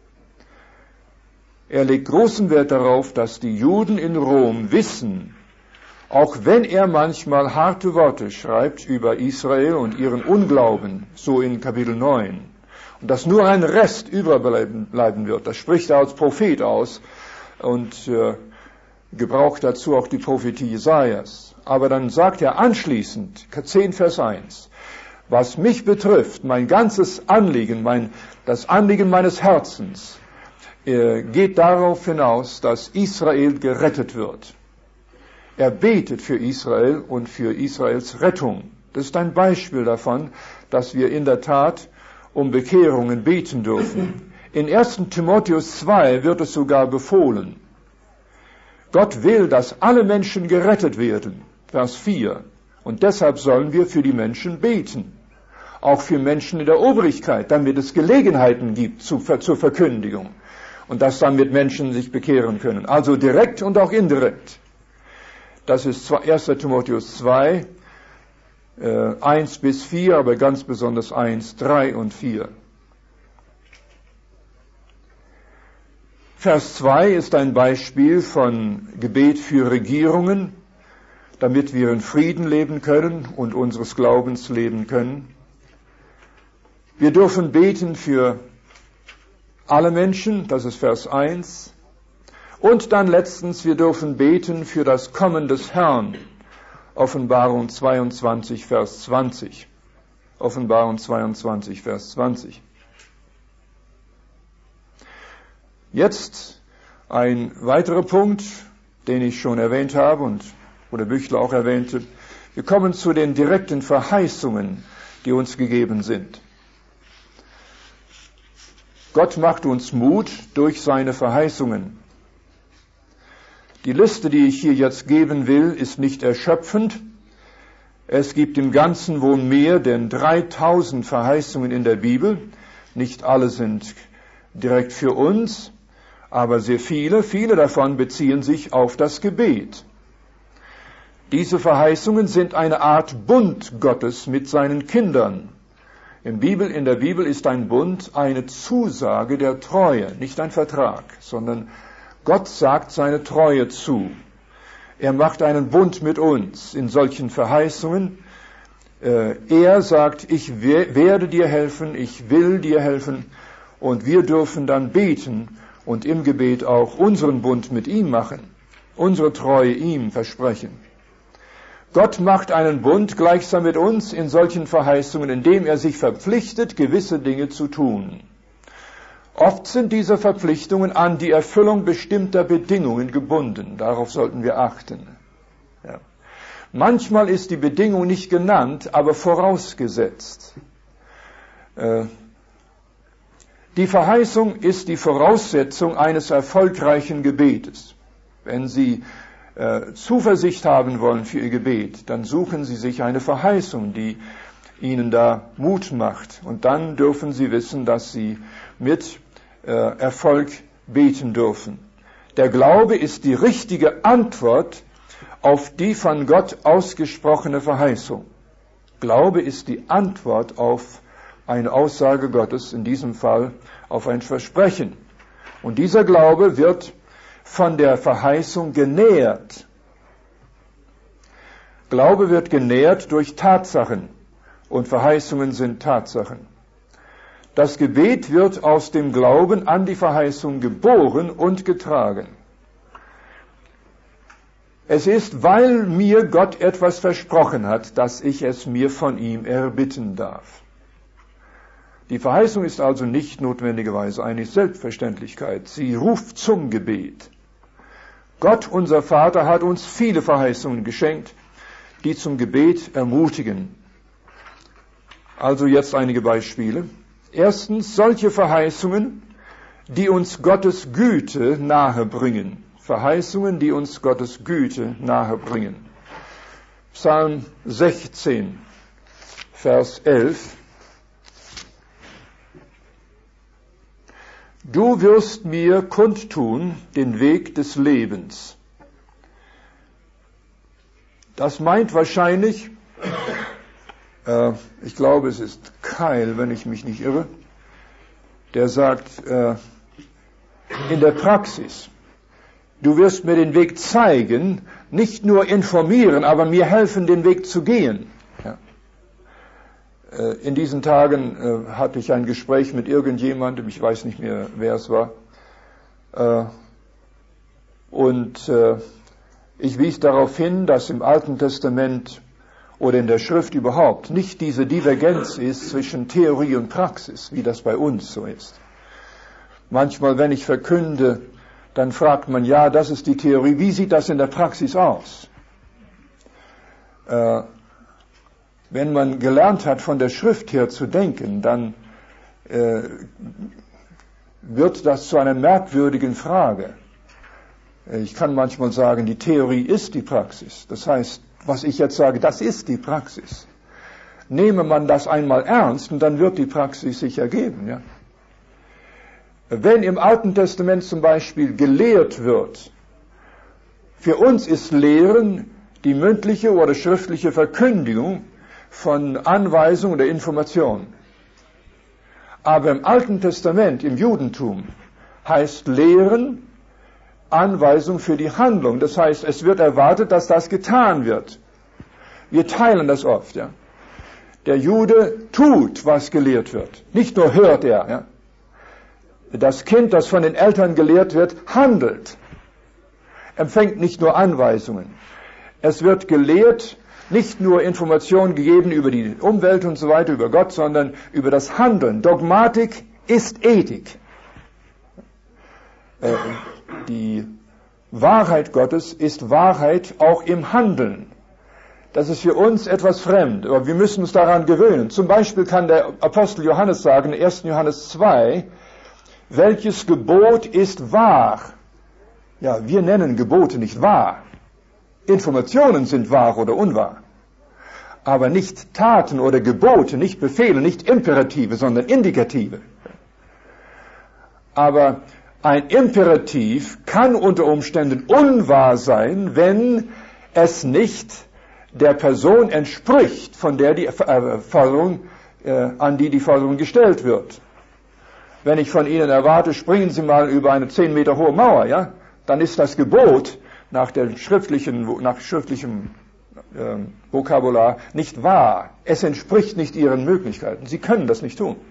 Er legt großen Wert darauf, dass die Juden in Rom wissen, auch wenn er manchmal harte Worte schreibt über Israel und ihren Unglauben, so in Kapitel 9, und dass nur ein Rest überbleiben wird, das spricht er als Prophet aus und gebraucht dazu auch die Prophetie Jesajas. Aber dann sagt er anschließend, 10 Vers 1, was mich betrifft, mein ganzes Anliegen, das Anliegen meines Herzens, geht darauf hinaus, dass Israel gerettet wird. Er betet für Israel und für Israels Rettung. Das ist ein Beispiel davon, dass wir in der Tat um Bekehrungen beten dürfen. In 1. Timotheus 2 wird es sogar befohlen. Gott will, dass alle Menschen gerettet werden. Vers 4. Und deshalb sollen wir für die Menschen beten. Auch für Menschen in der Obrigkeit, damit es Gelegenheiten gibt zur Verkündigung. Und dass damit Menschen sich bekehren können. Also direkt und auch indirekt. Das ist 1. Timotheus 2, 1 bis 4, aber ganz besonders 1, 3 und 4. Vers 2 ist ein Beispiel von Gebet für Regierungen, damit wir in Frieden leben können und unseres Glaubens leben können. Wir dürfen beten für alle Menschen, das ist Vers 1. Und dann letztens, wir dürfen beten für das Kommen des Herrn. Offenbarung 22, Vers 20. Offenbarung 22, Vers 20. Jetzt ein weiterer Punkt, den ich schon erwähnt habe und wo der Büchler auch erwähnte. Wir kommen zu den direkten Verheißungen, die uns gegeben sind. Gott macht uns Mut durch seine Verheißungen. Die Liste, die ich hier jetzt geben will, ist nicht erschöpfend. Es gibt im Ganzen wohl mehr denn 3000 Verheißungen in der Bibel. Nicht alle sind direkt für uns, aber sehr viele davon beziehen sich auf das Gebet. Diese Verheißungen sind eine Art Bund Gottes mit seinen Kindern. In der Bibel ist ein Bund eine Zusage der Treue, nicht ein Vertrag, sondern Gott sagt seine Treue zu. Er macht einen Bund mit uns in solchen Verheißungen. Er sagt, ich werde dir helfen, ich will dir helfen. Und wir dürfen dann beten und im Gebet auch unseren Bund mit ihm machen, unsere Treue ihm versprechen. Gott macht einen Bund gleichsam mit uns in solchen Verheißungen, indem er sich verpflichtet, gewisse Dinge zu tun. Oft sind diese Verpflichtungen an die Erfüllung bestimmter Bedingungen gebunden. Darauf sollten wir achten. Ja. Manchmal ist die Bedingung nicht genannt, aber vorausgesetzt. Die Verheißung ist die Voraussetzung eines erfolgreichen Gebetes. Wenn Sie Zuversicht haben wollen für Ihr Gebet, dann suchen Sie sich eine Verheißung, die Ihnen da Mut macht. Und dann dürfen Sie wissen, dass Sie mit Erfolg beten dürfen. Der Glaube ist die richtige Antwort auf die von Gott ausgesprochene Verheißung. Glaube ist die Antwort auf eine Aussage Gottes, in diesem Fall auf ein Versprechen. Und dieser Glaube wird von der Verheißung genährt. Glaube wird genährt durch Tatsachen und Verheißungen sind Tatsachen. Das Gebet wird aus dem Glauben an die Verheißung geboren und getragen. Es ist, weil mir Gott etwas versprochen hat, dass ich es mir von ihm erbitten darf. Die Verheißung ist also nicht notwendigerweise eine Selbstverständlichkeit. Sie ruft zum Gebet. Gott, unser Vater, hat uns viele Verheißungen geschenkt, die zum Gebet ermutigen. Also jetzt einige Beispiele. Erstens, solche Verheißungen die uns Gottes Güte nahebringen. Verheißungen, die uns Gottes Güte nahebringen. Psalm 16, Vers 11. Du wirst mir kundtun den Weg des Lebens. Das meint wahrscheinlich, ich glaube, es ist Keil, wenn ich mich nicht irre, der sagt, in der Praxis, du wirst mir den Weg zeigen, nicht nur informieren, aber mir helfen, den Weg zu gehen. Ja. In diesen Tagen hatte ich ein Gespräch mit irgendjemandem, ich weiß nicht mehr, wer es war, und ich wies darauf hin, dass im Alten Testament oder in der Schrift überhaupt nicht diese Divergenz ist zwischen Theorie und Praxis, wie das bei uns so ist. Manchmal, wenn ich verkünde, dann fragt man, ja, das ist die Theorie, wie sieht das in der Praxis aus? Wenn man gelernt hat, von der Schrift her zu denken, dann wird das zu einer merkwürdigen Frage. Ich kann manchmal sagen, die Theorie ist die Praxis. Das heißt, was ich jetzt sage, das ist die Praxis. Nehme man das einmal ernst, und dann wird die Praxis sich ergeben. Ja? Wenn im Alten Testament zum Beispiel gelehrt wird, für uns ist Lehren die mündliche oder schriftliche Verkündigung von Anweisung oder Information. Aber im Alten Testament, im Judentum, heißt Lehren Anweisung für die Handlung. Das heißt, es wird erwartet, dass das getan wird. Wir teilen das oft. Ja. Der Jude tut, was gelehrt wird. Nicht nur hört er. Ja. Das Kind, das von den Eltern gelehrt wird, handelt. Empfängt nicht nur Anweisungen. Es wird gelehrt, nicht nur Informationen gegeben über die Umwelt und so weiter, über Gott, sondern über das Handeln. Dogmatik ist Ethik. Die Wahrheit Gottes ist Wahrheit auch im Handeln. Das ist für uns etwas fremd, aber wir müssen uns daran gewöhnen. Zum Beispiel kann der Apostel Johannes sagen, in 1. Johannes 2, welches Gebot ist wahr? Ja, wir nennen Gebote nicht wahr. Informationen sind wahr oder unwahr. Aber nicht Taten oder Gebote, nicht Befehle, nicht Imperative, sondern Indikative. Aber ein Imperativ kann unter Umständen unwahr sein, wenn es nicht der Person entspricht, von der die Forderung, an die Forderung gestellt wird. Wenn ich von Ihnen erwarte, springen Sie mal über eine 10 Meter hohe Mauer, ja, dann ist das Gebot nach schriftlichem Vokabular nicht wahr. Es entspricht nicht Ihren Möglichkeiten. Sie können das nicht tun.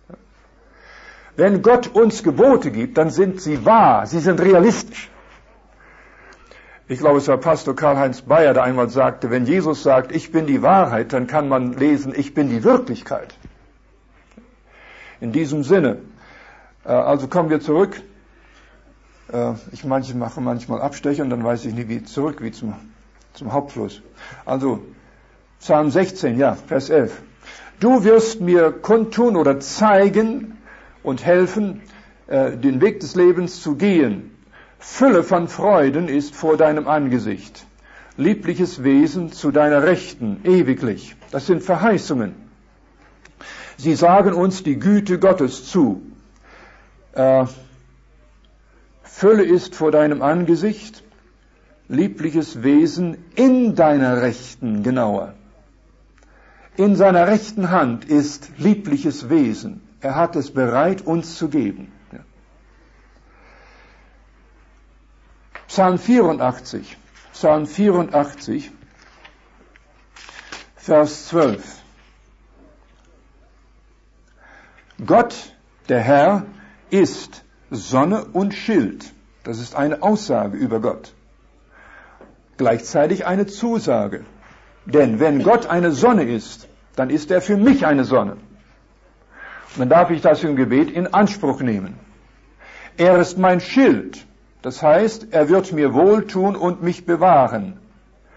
Wenn Gott uns Gebote gibt, dann sind sie wahr, sie sind realistisch. Ich glaube, es war Pastor Karl-Heinz Bayer, der einmal sagte, wenn Jesus sagt, ich bin die Wahrheit, dann kann man lesen, ich bin die Wirklichkeit. In diesem Sinne, also kommen wir zurück. Ich mache manchmal Abstecher und dann weiß ich nicht, wie zum Hauptfluss. Also, Psalm 16, ja, Vers 11. Du wirst mir kundtun oder zeigen und helfen, den Weg des Lebens zu gehen. Fülle von Freuden ist vor deinem Angesicht. Liebliches Wesen zu deiner Rechten, ewiglich. Das sind Verheißungen. Sie sagen uns die Güte Gottes zu. Fülle ist vor deinem Angesicht, liebliches Wesen in deiner Rechten, genauer. In seiner rechten Hand ist liebliches Wesen. Er hat es bereit, uns zu geben. Ja. Psalm 84, Vers 12. Gott, der Herr, ist Sonne und Schild. Das ist eine Aussage über Gott. Gleichzeitig eine Zusage. Denn wenn Gott eine Sonne ist, dann ist er für mich eine Sonne. Und dann darf ich das im Gebet in Anspruch nehmen. Er ist mein Schild. Das heißt, er wird mir wohltun und mich bewahren.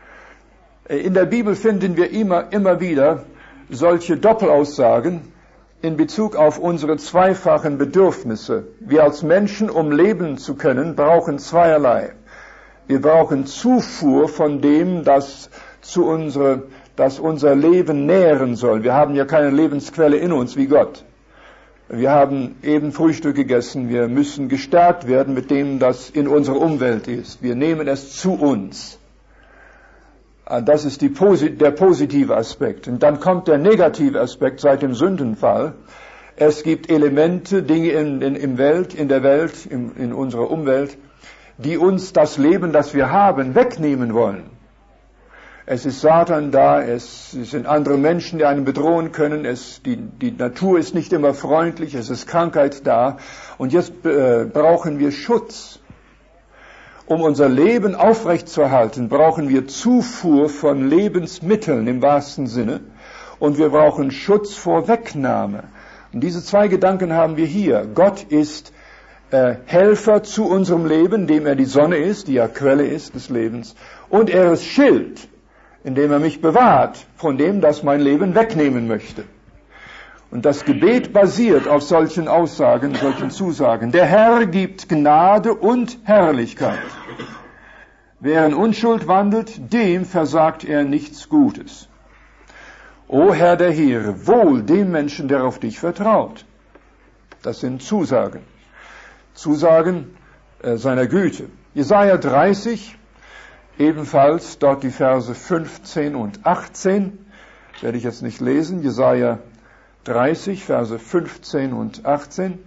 In der Bibel finden wir immer wieder solche Doppelaussagen. in Bezug auf unsere zweifachen Bedürfnisse. Wir als Menschen, um leben zu können, brauchen zweierlei. Wir brauchen Zufuhr von dem, das unser Leben nähren soll. Wir haben ja keine Lebensquelle in uns wie Gott. Wir haben eben Frühstück gegessen. Wir müssen gestärkt werden mit dem, das in unserer Umwelt ist. Wir nehmen es zu uns. Das ist der positive Aspekt. Und dann kommt der negative Aspekt seit dem Sündenfall. Es gibt Elemente, Dinge in unserer Umwelt, die uns das Leben, das wir haben, wegnehmen wollen. Es ist Satan da, es sind andere Menschen, die einen bedrohen können, die Natur ist nicht immer freundlich, es ist Krankheit da. Und jetzt brauchen wir Schutz. Um unser Leben aufrechtzuerhalten, brauchen wir Zufuhr von Lebensmitteln im wahrsten Sinne. Und wir brauchen Schutz vor Wegnahme. Und diese zwei Gedanken haben wir hier. Gott ist Helfer zu unserem Leben, indem er die Sonne ist, die ja Quelle ist des Lebens. Und er ist Schild, indem er mich bewahrt von dem, das mein Leben wegnehmen möchte. Und das Gebet basiert auf solchen Aussagen, solchen Zusagen. Der Herr gibt Gnade und Herrlichkeit. Wer in Unschuld wandelt, dem versagt er nichts Gutes. O Herr der Heere, wohl dem Menschen, der auf dich vertraut. Das sind Zusagen. Zusagen seiner Güte. Jesaja 30, ebenfalls dort die Verse 15 und 18, werde ich jetzt nicht lesen. Jesaja 30, Verse 15 und 18.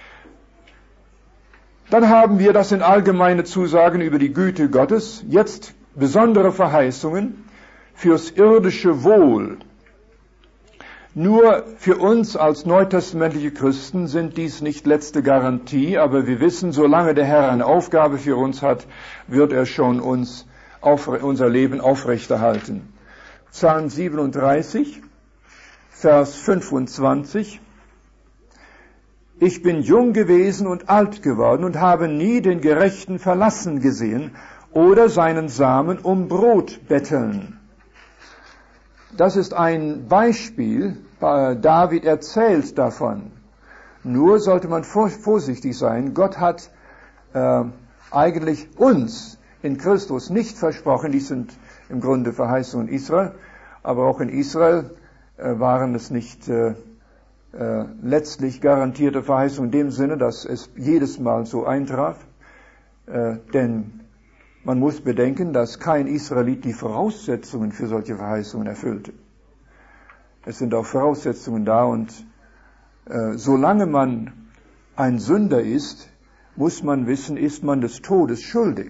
Dann haben wir, das sind allgemeine Zusagen über die Güte Gottes, jetzt besondere Verheißungen fürs irdische Wohl. Nur für uns als neutestamentliche Christen sind dies nicht letzte Garantie, aber wir wissen, solange der Herr eine Aufgabe für uns hat, wird er schon unser Leben aufrechterhalten. Psalm 37, Vers 25. Ich bin jung gewesen und alt geworden und habe nie den Gerechten verlassen gesehen oder seinen Samen um Brot betteln. Das ist ein Beispiel, David erzählt davon. Nur sollte man vorsichtig sein. Gott hat eigentlich uns in Christus nicht versprochen, dies sind im Grunde Verheißungen Israel, aber auch in Israel waren es nicht letztlich garantierte Verheißungen in dem Sinne, dass es jedes Mal so eintraf. Denn man muss bedenken, dass kein Israelit die Voraussetzungen für solche Verheißungen erfüllte. Es sind auch Voraussetzungen da und solange man ein Sünder ist, muss man wissen, ist man des Todes schuldig.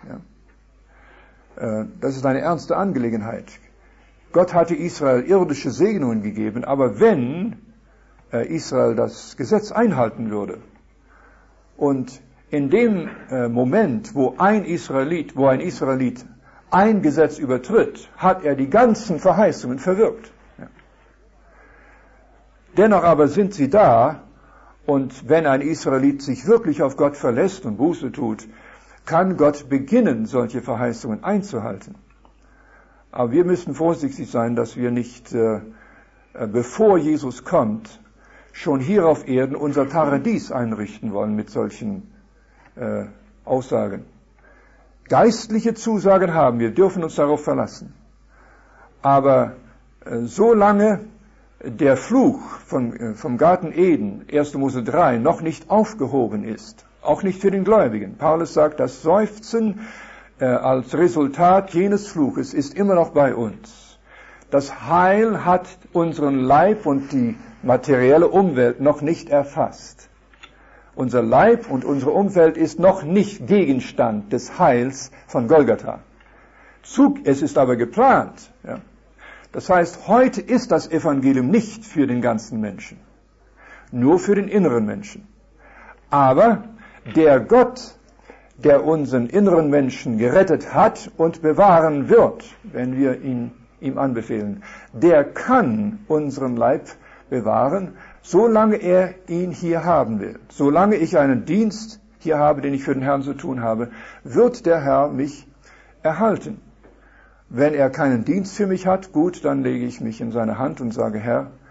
Ja? Das ist eine ernste Angelegenheit. Gott hatte Israel irdische Segnungen gegeben, aber wenn Israel das Gesetz einhalten würde und in dem Moment, wo ein Israelit ein Gesetz übertritt, hat er die ganzen Verheißungen verwirkt. Ja. Dennoch aber sind sie da, und wenn ein Israelit sich wirklich auf Gott verlässt und Buße tut, kann Gott beginnen, solche Verheißungen einzuhalten. Aber wir müssen vorsichtig sein, dass wir nicht, bevor Jesus kommt, schon hier auf Erden unser Paradies einrichten wollen mit solchen Aussagen. Geistliche Zusagen haben wir, dürfen uns darauf verlassen. Aber solange der Fluch vom Garten Eden, 1. Mose 3, noch nicht aufgehoben ist, auch nicht für den Gläubigen. Paulus sagt, das Seufzen als Resultat jenes Fluches ist immer noch bei uns. Das Heil hat unseren Leib und die materielle Umwelt noch nicht erfasst. Unser Leib und unsere Umwelt ist noch nicht Gegenstand des Heils von Golgatha. Es ist aber geplant. Ja. Das heißt, heute ist das Evangelium nicht für den ganzen Menschen, nur für den inneren Menschen. Aber der Gott, der unseren inneren Menschen gerettet hat und bewahren wird, wenn wir ihm anbefehlen, der kann unseren Leib bewahren, solange er ihn hier haben will. Solange ich einen Dienst hier habe, den ich für den Herrn zu tun habe, wird der Herr mich erhalten. Wenn er keinen Dienst für mich hat, gut, dann lege ich mich in seine Hand und sage, Herr,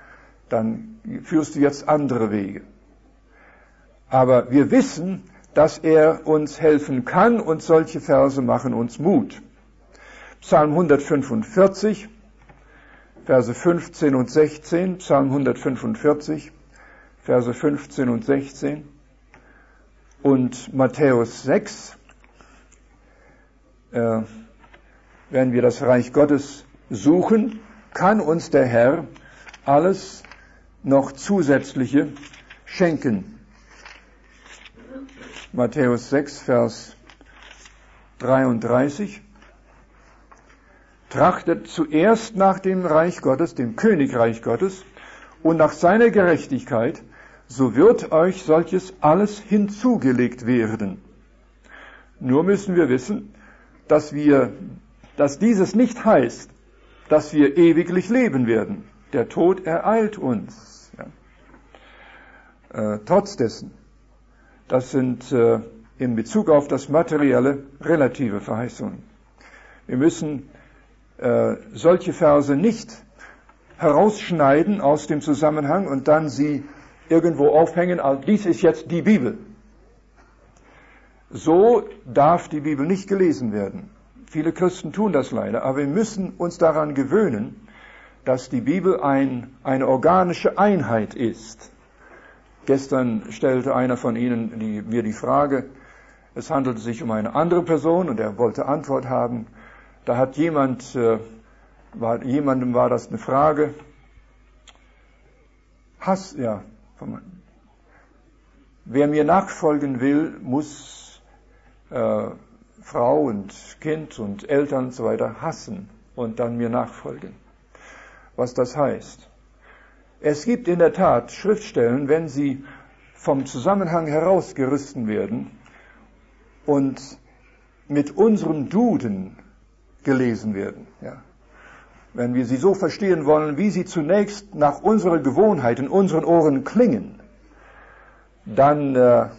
dann führst du jetzt andere Wege. Aber wir wissen, dass er uns helfen kann und solche Verse machen uns Mut. Psalm 145, Verse 15 und 16, Psalm 145, Verse 15 und 16 und Matthäus 6, wenn wir das Reich Gottes suchen, kann uns der Herr alles noch Zusätzliche schenken. Matthäus 6, Vers 33. Trachtet zuerst nach dem Reich Gottes, dem Königreich Gottes, und nach seiner Gerechtigkeit, so wird euch solches alles hinzugelegt werden. Nur müssen wir wissen, dass dieses nicht heißt, dass wir ewiglich leben werden. Der Tod ereilt uns. Ja. Trotz dessen, das sind in Bezug auf das Materielle relative Verheißungen. Wir müssen solche Verse nicht herausschneiden aus dem Zusammenhang und dann sie irgendwo aufhängen, also dies ist jetzt die Bibel. So darf die Bibel nicht gelesen werden. Viele Christen tun das leider, aber wir müssen uns daran gewöhnen, dass die Bibel eine organische Einheit ist. Gestern stellte einer von Ihnen mir die Frage, es handelte sich um eine andere Person und er wollte Antwort haben. Da hat jemandem war das eine Frage. Wer mir nachfolgen will, muss Frau und Kind und Eltern und so weiter hassen und dann mir nachfolgen. Was das heißt. Es gibt in der Tat Schriftstellen, wenn sie vom Zusammenhang herausgerissen werden und mit unserem Duden gelesen werden. Ja. Wenn wir sie so verstehen wollen, wie sie zunächst nach unserer Gewohnheit in unseren Ohren klingen, dann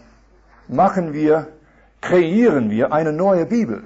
kreieren wir eine neue Bibel.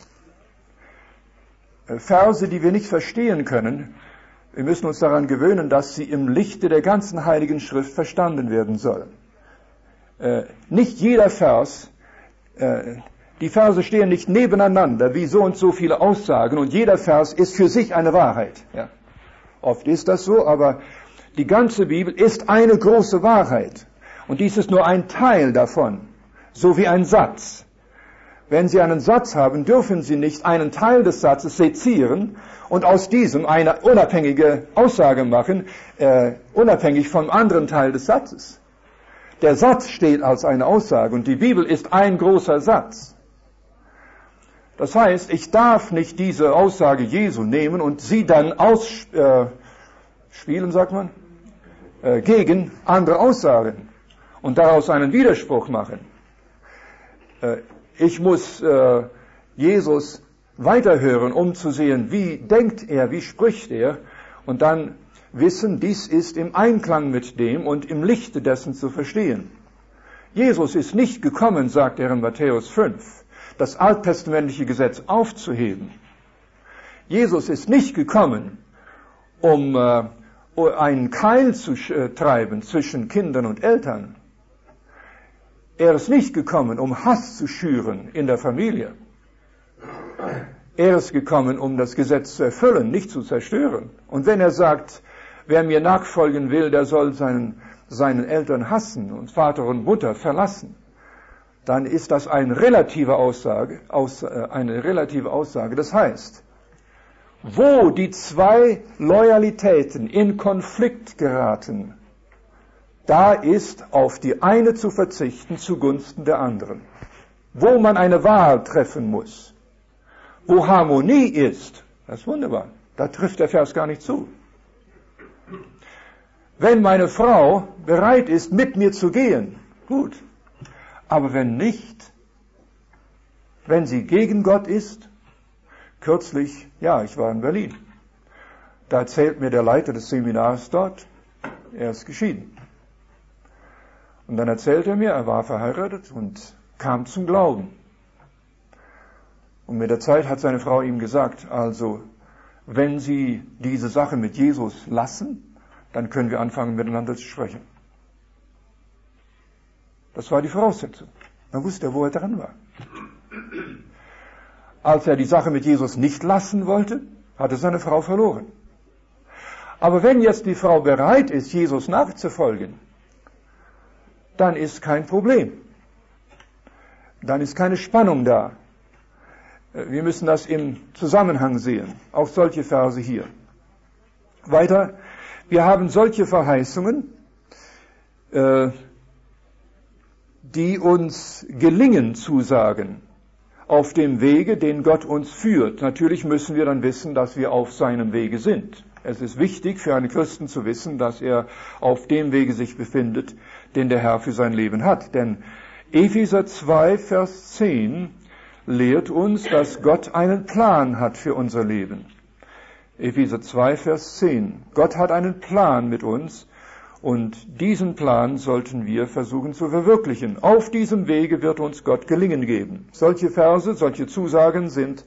Verse, die wir nicht verstehen können, wir müssen uns daran gewöhnen, dass sie im Lichte der ganzen Heiligen Schrift verstanden werden sollen. Nicht jeder Vers, die Verse stehen nicht nebeneinander wie so und so viele Aussagen und jeder Vers ist für sich eine Wahrheit. Ja. Oft ist das so, aber die ganze Bibel ist eine große Wahrheit. Und dies ist nur ein Teil davon, so wie ein Satz. Wenn Sie einen Satz haben, dürfen Sie nicht einen Teil des Satzes sezieren und aus diesem eine unabhängige Aussage machen, unabhängig vom anderen Teil des Satzes. Der Satz steht als eine Aussage und die Bibel ist ein großer Satz. Das heißt, ich darf nicht diese Aussage Jesu nehmen und sie dann ausspielen, sagt man, gegen andere Aussagen und daraus einen Widerspruch machen. Ich muss Jesus weiterhören, um zu sehen, wie denkt er, wie spricht er, und dann wissen, dies ist im Einklang mit dem und im Lichte dessen zu verstehen. Jesus ist nicht gekommen, sagt er in Matthäus 5, das alttestamentliche Gesetz aufzuheben. Jesus ist nicht gekommen, um einen Keil zu treiben zwischen Kindern und Eltern. Er ist nicht gekommen, um Hass zu schüren in der Familie. Er ist gekommen, um das Gesetz zu erfüllen, nicht zu zerstören. Und wenn er sagt, wer mir nachfolgen will, der soll seinen Eltern hassen und Vater und Mutter verlassen, dann ist das eine relative Aussage. Das heißt, wo die zwei Loyalitäten in Konflikt geraten, da ist auf die eine zu verzichten zugunsten der anderen. Wo man eine Wahl treffen muss, wo Harmonie ist, das ist wunderbar, da trifft der Vers gar nicht zu. Wenn meine Frau bereit ist, mit mir zu gehen, gut. Aber wenn nicht, wenn sie gegen Gott ist, kürzlich, ich war in Berlin, da erzählt mir der Leiter des Seminars dort, er ist geschieden. Und dann erzählt er mir, er war verheiratet und kam zum Glauben. Und mit der Zeit hat seine Frau ihm gesagt, also, wenn Sie diese Sache mit Jesus lassen, dann können wir anfangen, miteinander zu sprechen. Das war die Voraussetzung. Man wusste, wo er dran war. Als er die Sache mit Jesus nicht lassen wollte, hat er seine Frau verloren. Aber wenn jetzt die Frau bereit ist, Jesus nachzufolgen, dann ist kein Problem. Dann ist keine Spannung da. Wir müssen das im Zusammenhang sehen. Auch solche Verse hier. Weiter. Wir haben solche Verheißungen, die uns Gelingen zusagen auf dem Wege, den Gott uns führt. Natürlich müssen wir dann wissen, dass wir auf seinem Wege sind. Es ist wichtig für einen Christen zu wissen, dass er auf dem Wege sich befindet, den der Herr für sein Leben hat. Denn Epheser 2, Vers 10 lehrt uns, dass Gott einen Plan hat für unser Leben. Epheser 2, Vers 10. Gott hat einen Plan mit uns und diesen Plan sollten wir versuchen zu verwirklichen. Auf diesem Wege wird uns Gott Gelingen geben. Solche Verse, solche Zusagen sind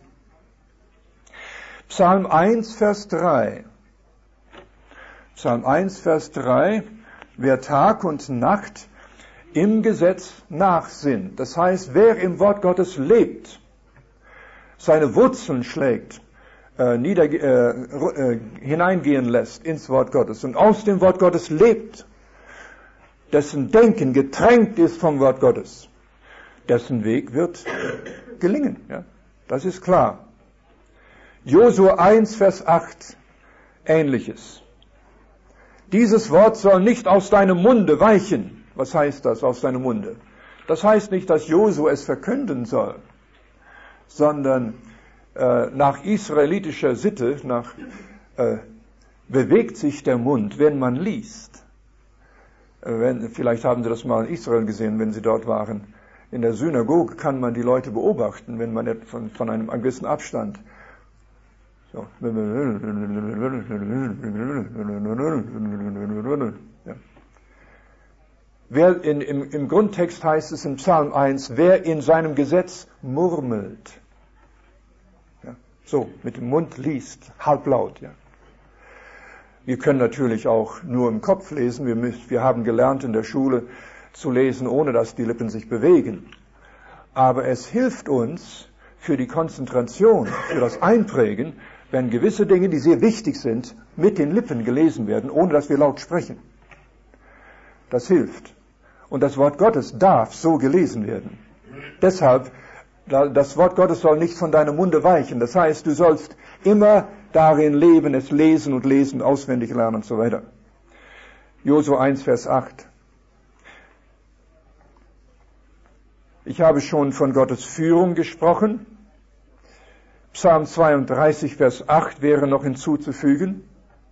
Psalm 1, Vers 3. Psalm 1, Vers 3. Wer Tag und Nacht im Gesetz nachsinnt, das heißt, wer im Wort Gottes lebt, seine Wurzeln schlägt, hineingehen lässt ins Wort Gottes und aus dem Wort Gottes lebt, dessen Denken getränkt ist vom Wort Gottes, dessen Weg wird gelingen. Ja? Das ist klar. Josua 1, Vers 8, Ähnliches. Dieses Wort soll nicht aus deinem Munde weichen. Was heißt das, aus deinem Munde? Das heißt nicht, dass Josua es verkünden soll, sondern nach israelitischer Sitte bewegt sich der Mund, wenn man liest. Vielleicht haben Sie das mal in Israel gesehen, wenn Sie dort waren. In der Synagoge kann man die Leute beobachten, wenn man von einem gewissen Abstand. So. Ja. Im Grundtext heißt es in Psalm 1, wer in seinem Gesetz murmelt. So, mit dem Mund liest, halblaut. Ja. Wir können natürlich auch nur im Kopf lesen. Wir haben gelernt in der Schule zu lesen, ohne dass die Lippen sich bewegen. Aber es hilft uns für die Konzentration, für das Einprägen, wenn gewisse Dinge, die sehr wichtig sind, mit den Lippen gelesen werden, ohne dass wir laut sprechen. Das hilft. Und das Wort Gottes darf so gelesen werden. Deshalb, das Wort Gottes soll nicht von deinem Munde weichen. Das heißt, du sollst immer darin leben, es lesen und lesen, auswendig lernen und so weiter. Josua 1, Vers 8. Ich habe schon von Gottes Führung gesprochen. Psalm 32, Vers 8 wäre noch hinzuzufügen.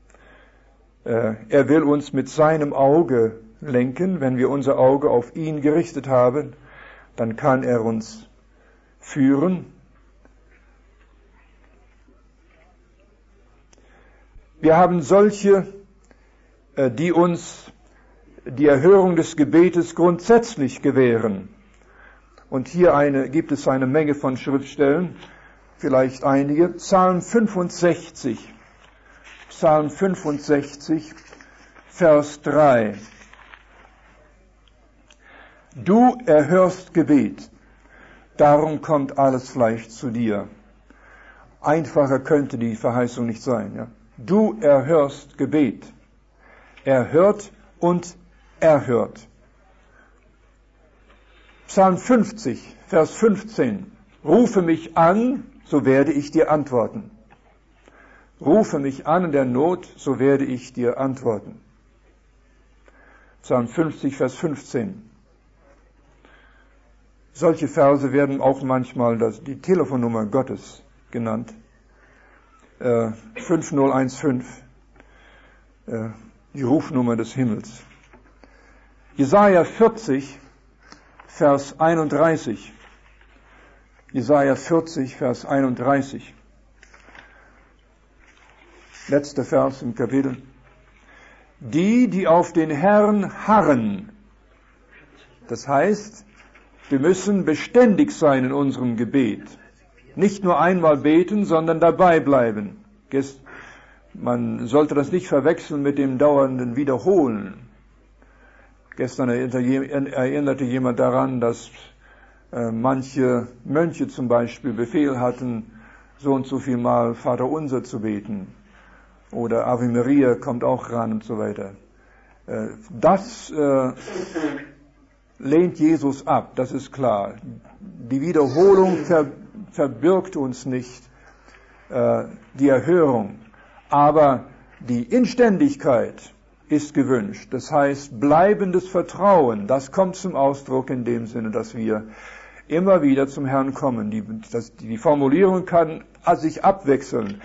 Er will uns mit seinem Auge lenken. Wenn wir unser Auge auf ihn gerichtet haben, dann kann er uns führen. Wir haben solche, die uns die Erhörung des Gebetes grundsätzlich gewähren. Und hier gibt es eine Menge von Schriftstellen, vielleicht einige. Psalm 65, Vers 3. Du erhörst Gebet. Darum kommt alles Fleisch zu dir. Einfacher könnte die Verheißung nicht sein. Ja? Du erhörst Gebet. Erhört und erhört. Psalm 50, Vers 15. Rufe mich an, so werde ich dir antworten. Rufe mich an in der Not, so werde ich dir antworten. Psalm 50, Vers 15. Solche Verse werden auch manchmal die Telefonnummer Gottes genannt. 5015, die Rufnummer des Himmels. Jesaja 40, Vers 31. Jesaja 40, Vers 31. Letzter Vers im Kapitel. Die auf den Herrn harren. Das heißt, wir müssen beständig sein in unserem Gebet. Nicht nur einmal beten, sondern dabei bleiben. Man sollte das nicht verwechseln mit dem dauernden Wiederholen. Gestern erinnerte jemand daran, dass manche Mönche zum Beispiel Befehl hatten, so und so viel Mal Vater Unser zu beten. Oder Ave Maria kommt auch ran und so weiter. Das lehnt Jesus ab, das ist klar. Die Wiederholung verbirgt uns nicht die Erhörung. Aber die Inständigkeit ist gewünscht. Das heißt, bleibendes Vertrauen, das kommt zum Ausdruck in dem Sinne, dass wir immer wieder zum Herrn kommen. Die Formulierung kann sich abwechseln.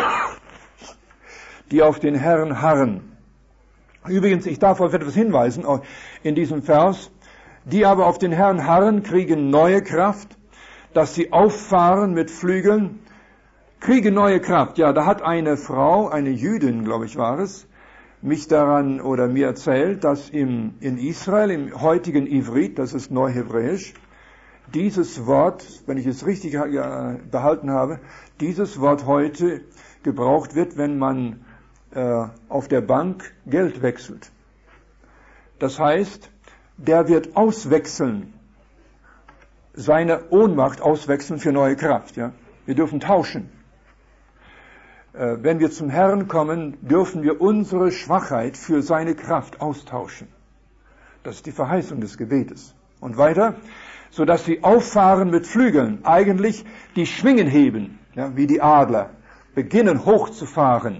Die auf den Herrn harren. Übrigens, ich darf auf etwas hinweisen, auch in diesem Vers. Die aber auf den Herrn harren, kriegen neue Kraft, dass sie auffahren mit Flügeln, kriegen neue Kraft. Ja, da hat eine Frau, eine Jüdin, glaube ich, war es, mich daran oder mir erzählt, dass in Israel, im heutigen Ivrit, das ist Neuhebräisch, dieses Wort, wenn ich es richtig behalten habe, dieses Wort heute gebraucht wird, wenn man auf der Bank Geld wechselt. Das heißt, der wird auswechseln, seine Ohnmacht auswechseln für neue Kraft. Ja? Wir dürfen tauschen. Wenn wir zum Herrn kommen, dürfen wir unsere Schwachheit für seine Kraft austauschen. Das ist die Verheißung des Gebetes. Und weiter, sodass sie auffahren mit Flügeln, eigentlich die Schwingen heben, ja, wie die Adler, beginnen hochzufahren,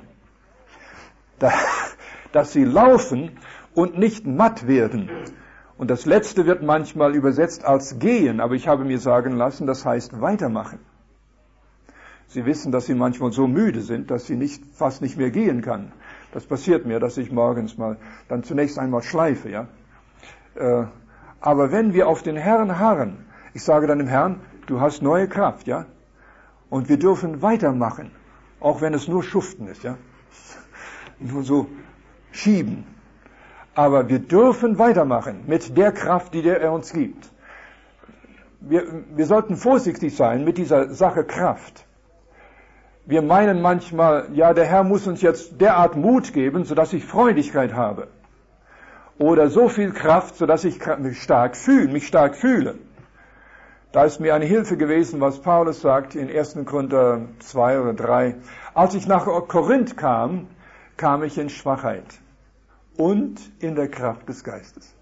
dass sie laufen und nicht matt werden. Und das Letzte wird manchmal übersetzt als gehen, aber ich habe mir sagen lassen, das heißt weitermachen. Sie wissen, dass Sie manchmal so müde sind, dass Sie fast nicht mehr gehen kann. Das passiert mir, dass ich morgens dann zunächst einmal schleife, ja. Aber wenn wir auf den Herrn harren, ich sage dann dem Herrn, du hast neue Kraft, ja. Und wir dürfen weitermachen, auch wenn es nur Schuften ist, ja. Nur so schieben. Aber wir dürfen weitermachen mit der Kraft, die er uns gibt. Wir sollten vorsichtig sein mit dieser Sache Kraft. Wir meinen manchmal, ja, der Herr muss uns jetzt derart Mut geben, sodass ich Freudigkeit habe. Oder so viel Kraft, sodass ich mich stark fühle. Da ist mir eine Hilfe gewesen, was Paulus sagt in 1. Korinther 2 oder 3. Als ich nach Korinth kam ich in Schwachheit und in der Kraft des Geistes.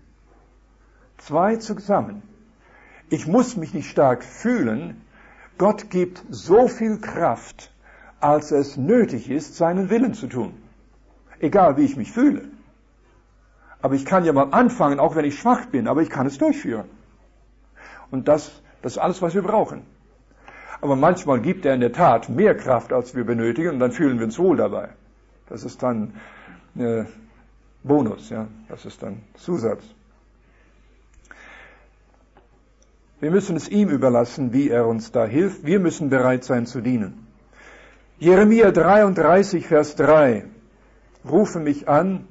2 zusammen. Ich muss mich nicht stark fühlen. Gott gibt so viel Kraft, als es nötig ist, seinen Willen zu tun. Egal, wie ich mich fühle. Aber ich kann ja mal anfangen, auch wenn ich schwach bin, aber ich kann es durchführen. Und das ist alles, was wir brauchen. Aber manchmal gibt er in der Tat mehr Kraft, als wir benötigen, und dann fühlen wir uns wohl dabei. Das ist dann Bonus, ja. Das ist dann Zusatz. Wir müssen es ihm überlassen, wie er uns da hilft. Wir müssen bereit sein zu dienen. Jeremia 33, Vers 3. Rufe mich an,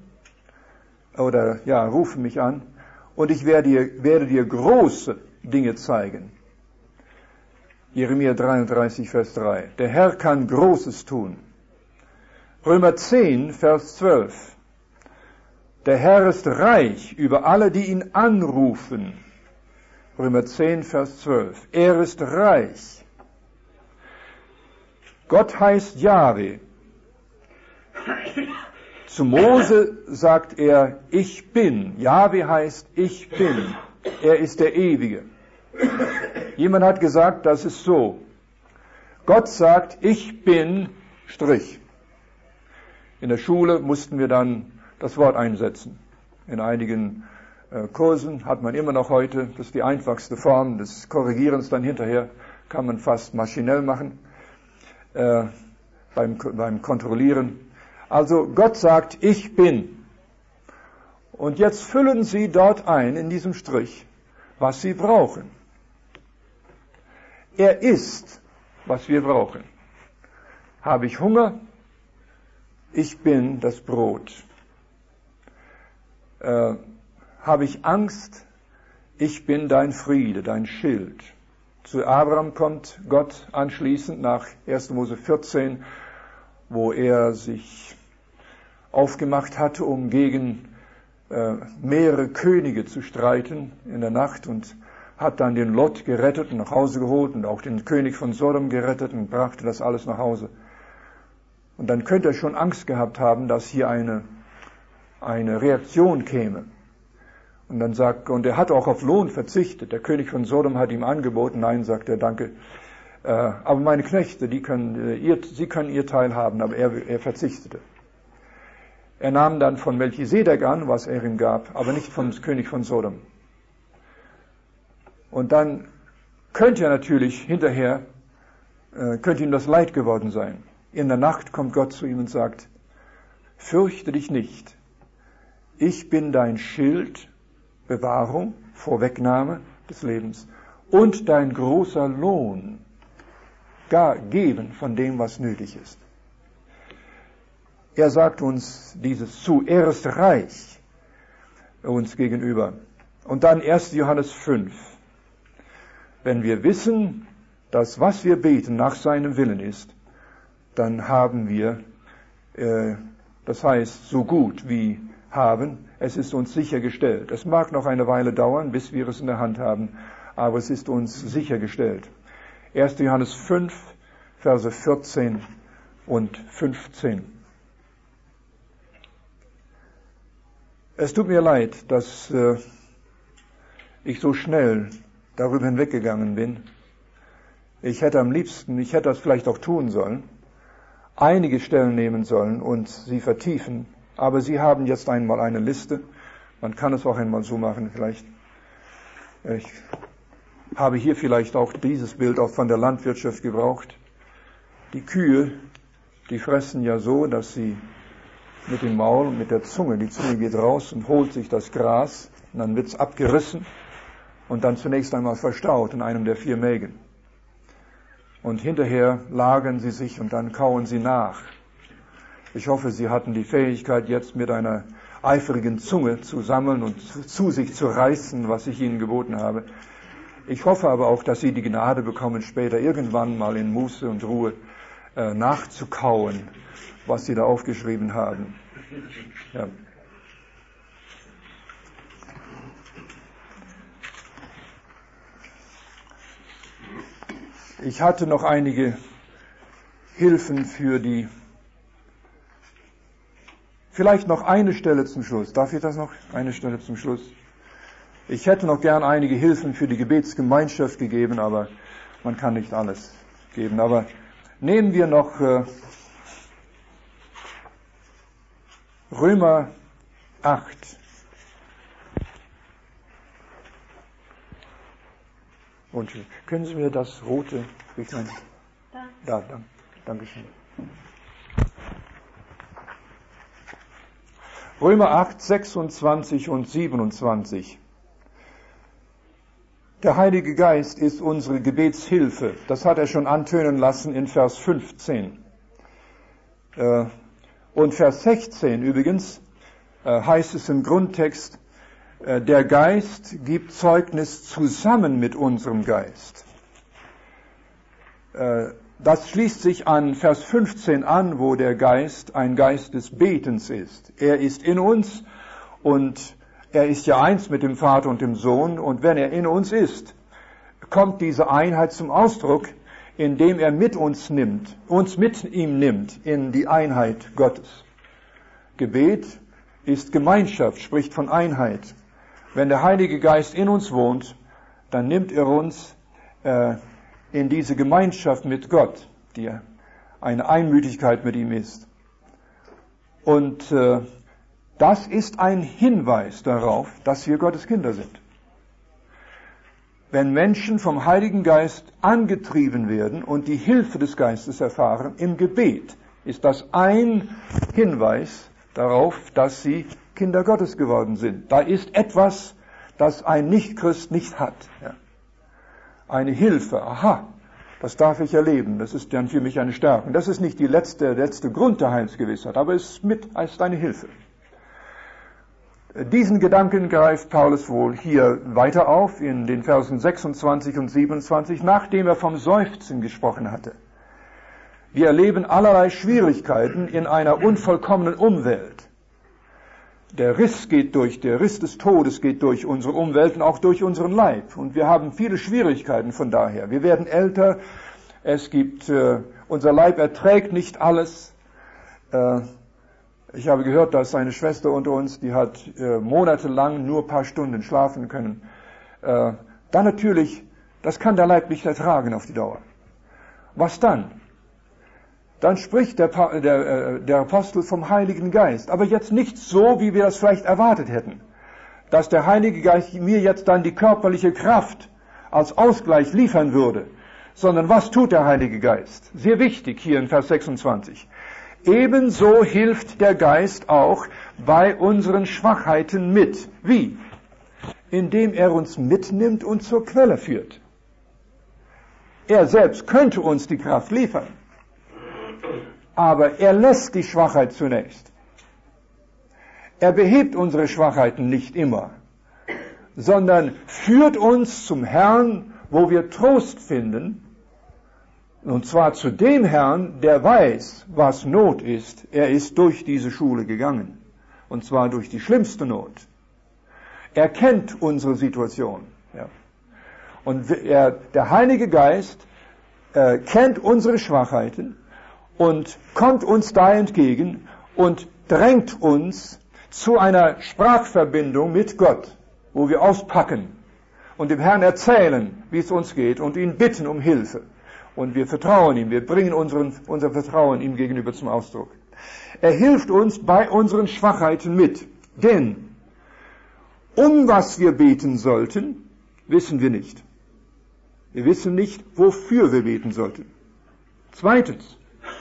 und ich werde dir große Dinge zeigen. Jeremia 33, Vers 3. Der Herr kann Großes tun. Römer 10, Vers 12. Der Herr ist reich über alle, die ihn anrufen. Römer 10, Vers 12. Er ist reich. Gott heißt Jahwe. Zu Mose sagt er, ich bin. Jahwe heißt, ich bin. Er ist der Ewige. Jemand hat gesagt, das ist so. Gott sagt, ich bin, Strich. In der Schule mussten wir dann das Wort einsetzen. In einigen Kursen hat man immer noch heute, das ist die einfachste Form des Korrigierens dann hinterher, kann man fast maschinell machen, beim Kontrollieren. Also Gott sagt, ich bin. Und jetzt füllen Sie dort ein, in diesem Strich, was Sie brauchen. Er ist, was wir brauchen. Habe ich Hunger? Ich bin das Brot. Habe ich Angst? Ich bin dein Friede, dein Schild. Zu Abraham kommt Gott anschließend nach 1. Mose 14 wo er sich aufgemacht hatte, um gegen mehrere Könige zu streiten in der Nacht, und hat dann den Lot gerettet und nach Hause geholt und auch den König von Sodom gerettet und brachte das alles nach Hause. Und dann könnte er schon Angst gehabt haben, dass hier eine Reaktion käme. Und er hat auch auf Lohn verzichtet. Der König von Sodom hat ihm angeboten, nein, sagt er, danke, aber meine Knechte, sie können ihr Teil haben, aber er verzichtete. Er nahm dann von Melchisedek an, was er ihm gab, aber nicht vom König von Sodom. Und dann könnte er natürlich hinterher, könnte ihm das Leid geworden sein. In der Nacht kommt Gott zu ihm und sagt, fürchte dich nicht, ich bin dein Schild, Bewahrung, Vorwegnahme des Lebens und dein großer Lohn, geben von dem, was nötig ist. Er sagt uns dieses zuerst Reich uns gegenüber. Und dann 1. Johannes 5. Wenn wir wissen, dass was wir beten nach seinem Willen ist, dann haben wir, das heißt, so gut wie haben, es ist uns sichergestellt. Es mag noch eine Weile dauern, bis wir es in der Hand haben, aber es ist uns sichergestellt. 1. Johannes 5, Verse 14 und 15. Es tut mir leid, dass ich so schnell darüber hinweggegangen bin. Ich hätte das vielleicht auch tun sollen, einige Stellen nehmen sollen und sie vertiefen, aber Sie haben jetzt einmal eine Liste. Man kann es auch einmal so machen vielleicht. Ich habe hier vielleicht auch dieses Bild auch von der Landwirtschaft gebraucht. Die Kühe, die fressen ja so, dass sie mit dem Maul und mit der Zunge, die Zunge geht raus und holt sich das Gras, und dann wird's abgerissen und dann zunächst einmal verstaut in einem der 4 Mägen. Und hinterher lagern sie sich und dann kauen sie nach. Ich hoffe, Sie hatten die Fähigkeit, jetzt mit einer eifrigen Zunge zu sammeln und zu sich zu reißen, was ich Ihnen geboten habe. Ich hoffe aber auch, dass Sie die Gnade bekommen, später irgendwann mal in Muße und Ruhe nachzukauen, was Sie da aufgeschrieben haben. Ja. Ich hatte noch einige Hilfen für die, vielleicht noch eine Stelle zum Schluss. Darf ich das noch? Eine Stelle zum Schluss. Ich hätte noch gern einige Hilfen für die Gebetsgemeinschaft gegeben, aber man kann nicht alles geben. Aber nehmen wir noch Römer 8. Und können Sie mir das rote, danke schön. Römer 8, 26 und 27. Der Heilige Geist ist unsere Gebetshilfe. Das hat er schon antönen lassen in Vers 15. Und Vers 16 übrigens heißt es im Grundtext, der Geist gibt Zeugnis zusammen mit unserem Geist. Das schließt sich an Vers 15 an, wo der Geist ein Geist des Betens ist. Er ist in uns und er ist ja eins mit dem Vater und dem Sohn. Und wenn er in uns ist, kommt diese Einheit zum Ausdruck, indem er mit uns mit ihm nimmt in die Einheit Gottes. Gebet ist Gemeinschaft, spricht von Einheit. Wenn der Heilige Geist in uns wohnt, dann nimmt er uns in diese Gemeinschaft mit Gott, die eine Einmütigkeit mit ihm ist. Und das ist ein Hinweis darauf, dass wir Gottes Kinder sind. Wenn Menschen vom Heiligen Geist angetrieben werden und die Hilfe des Geistes erfahren im Gebet, ist das ein Hinweis darauf, dass sie Kinder Gottes geworden sind. Da ist etwas, das ein Nichtchrist nicht hat. Ja. Eine Hilfe, aha, das darf ich erleben, das ist dann für mich eine Stärkung. Das ist nicht der letzte Grund der Heilsgewissheit, aber es ist eine Hilfe. Diesen Gedanken greift Paulus wohl hier weiter auf in den Versen 26 und 27, nachdem er vom Seufzen gesprochen hatte. Wir erleben allerlei Schwierigkeiten in einer unvollkommenen Umwelt. Der Riss des Todes geht durch unsere Umwelt und auch durch unseren Leib. Und wir haben viele Schwierigkeiten von daher. Wir werden älter, unser Leib erträgt nicht alles. Ich habe gehört, dass eine Schwester unter uns, die hat monatelang nur ein paar Stunden schlafen können. Dann natürlich, das kann der Leib nicht ertragen auf die Dauer. Was dann? Dann spricht der Apostel vom Heiligen Geist. Aber jetzt nicht so, wie wir das vielleicht erwartet hätten. Dass der Heilige Geist mir jetzt dann die körperliche Kraft als Ausgleich liefern würde. Sondern was tut der Heilige Geist? Sehr wichtig hier in Vers 26. Ebenso hilft der Geist auch bei unseren Schwachheiten mit. Wie? Indem er uns mitnimmt und zur Quelle führt. Er selbst könnte uns die Kraft liefern. Aber er lässt die Schwachheit zunächst. Er behebt unsere Schwachheiten nicht immer, sondern führt uns zum Herrn, wo wir Trost finden, und zwar zu dem Herrn, der weiß, was Not ist. Er ist durch diese Schule gegangen, und zwar durch die schlimmste Not. Er kennt unsere Situation. Ja. Und der Heilige Geist kennt unsere Schwachheiten und kommt uns da entgegen und drängt uns zu einer Sprachverbindung mit Gott, wo wir auspacken und dem Herrn erzählen, wie es uns geht und ihn bitten um Hilfe. Und wir vertrauen ihm, wir bringen unser Vertrauen ihm gegenüber zum Ausdruck. Er hilft uns bei unseren Schwachheiten mit, denn um was wir beten sollten, wissen wir nicht. Wir wissen nicht, wofür wir beten sollten. Zweitens,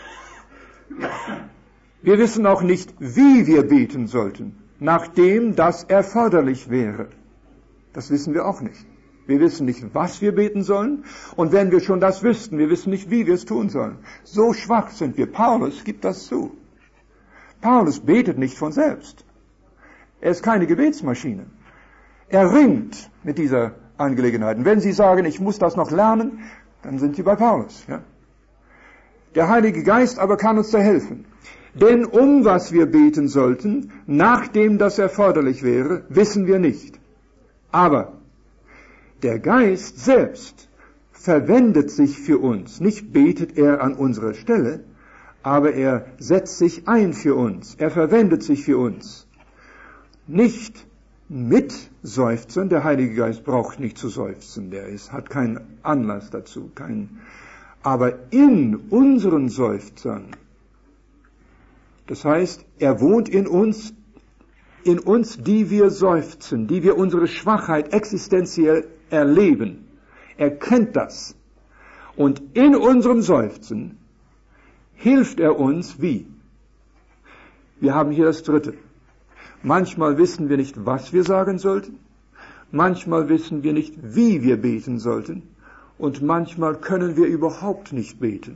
wir wissen auch nicht, wie wir beten sollten, nachdem das erforderlich wäre. Das wissen wir auch nicht. Wir wissen nicht, was wir beten sollen, und wenn wir schon das wüssten, wir wissen nicht, wie wir es tun sollen. So schwach sind wir. Paulus gibt das zu. Paulus betet nicht von selbst. Er ist keine Gebetsmaschine. Er ringt mit dieser Angelegenheit. Und wenn Sie sagen, ich muss das noch lernen, dann sind Sie bei Paulus. Ja? Der Heilige Geist aber kann uns da helfen. Denn um was wir beten sollten, nachdem das erforderlich wäre, wissen wir nicht. Aber der Geist selbst verwendet sich für uns. Nicht betet er an unserer Stelle, aber er setzt sich ein für uns. Er verwendet sich für uns. Nicht mit Seufzen. Der Heilige Geist braucht nicht zu seufzen. Hat keinen Anlass dazu. Aber in unseren Seufzern. Das heißt, er wohnt in uns, die wir seufzen, die wir unsere Schwachheit existenziell erleben. Er kennt das. Und in unserem Seufzen hilft er uns wie? Wir haben hier das Dritte. Manchmal wissen wir nicht, was wir sagen sollten. Manchmal wissen wir nicht, wie wir beten sollten. Und manchmal können wir überhaupt nicht beten.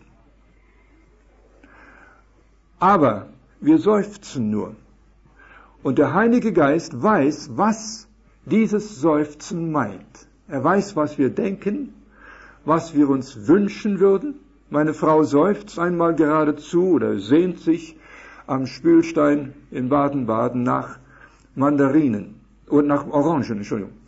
Aber wir seufzen nur. Und der Heilige Geist weiß, was dieses Seufzen meint. Er weiß, was wir denken, was wir uns wünschen würden. Meine Frau seufzt einmal geradezu oder sehnt sich am Spülstein in Baden-Baden nach Mandarinen und nach Orangen.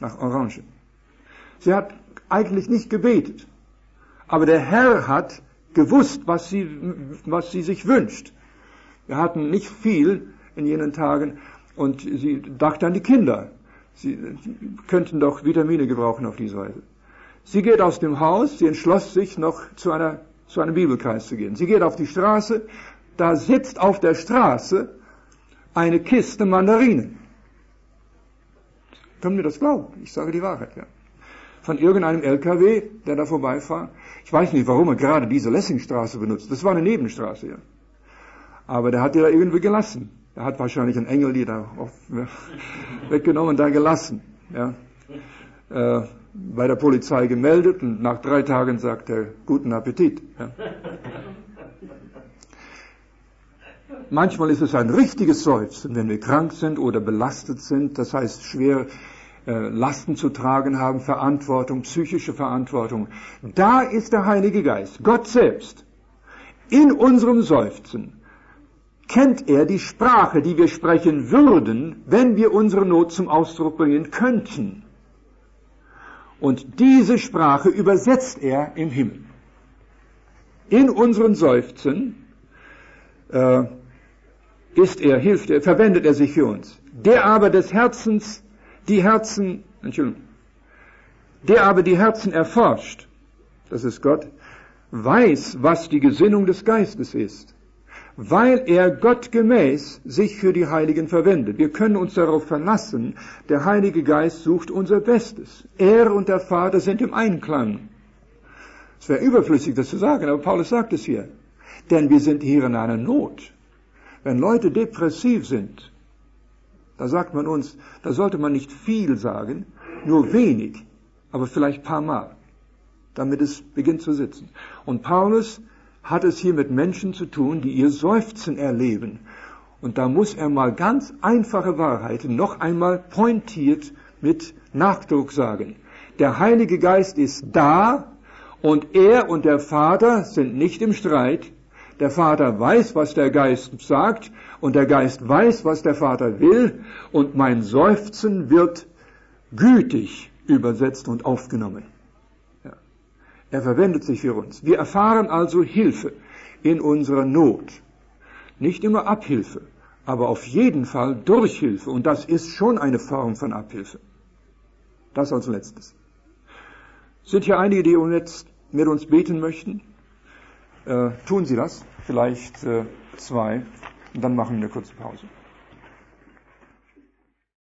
Sie hat eigentlich nicht gebetet, aber der Herr hat gewusst, was sie sich wünscht. Wir hatten nicht viel in jenen Tagen und sie dachte an die Kinder. Sie könnten doch Vitamine gebrauchen auf diese Weise. Sie geht aus dem Haus, sie entschloss sich noch zu einem Bibelkreis zu gehen. Sie geht auf die Straße, da sitzt auf der Straße eine Kiste Mandarinen. Können wir das glauben? Ich sage die Wahrheit, ja. Von irgendeinem LKW, der da vorbeifährt. Ich weiß nicht, warum er gerade diese Lessingstraße benutzt. Das war eine Nebenstraße, ja. Aber der hat die da irgendwie gelassen. Er hat wahrscheinlich einen Engel, die da weggenommen und da gelassen. Ja. Bei der Polizei gemeldet und nach 3 Tagen sagt er, guten Appetit. Ja. Manchmal ist es ein richtiges Seufzen, wenn wir krank sind oder belastet sind, das heißt schwer Lasten zu tragen haben, Verantwortung, psychische Verantwortung. Da ist der Heilige Geist, Gott selbst. In unserem Seufzen kennt er die Sprache, die wir sprechen würden, wenn wir unsere Not zum Ausdruck bringen könnten. Und diese Sprache übersetzt er im Himmel. In unseren Seufzen verwendet er sich für uns. Der aber die Herzen erforscht, das ist Gott, weiß, was die Gesinnung des Geistes ist, weil er gottgemäß sich für die Heiligen verwendet. Wir können uns darauf verlassen, der Heilige Geist sucht unser Bestes. Er und der Vater sind im Einklang. Es wäre überflüssig, das zu sagen, aber Paulus sagt es hier. Denn wir sind hier in einer Not. Wenn Leute depressiv sind, da sagt man uns, da sollte man nicht viel sagen, nur wenig, aber vielleicht ein paar Mal, damit es beginnt zu sitzen. Und Paulus hat es hier mit Menschen zu tun, die ihr Seufzen erleben. Und da muss er mal ganz einfache Wahrheiten noch einmal pointiert mit Nachdruck sagen. Der Heilige Geist ist da und er und der Vater sind nicht im Streit. Der Vater weiß, was der Geist sagt und der Geist weiß, was der Vater will und mein Seufzen wird gütig übersetzt und aufgenommen. Er verwendet sich für uns. Wir erfahren also Hilfe in unserer Not. Nicht immer Abhilfe, aber auf jeden Fall Durchhilfe. Und das ist schon eine Form von Abhilfe. Das als letztes. Sind hier einige, die jetzt mit uns beten möchten? Tun Sie das. Vielleicht 2. Und dann machen wir eine kurze Pause.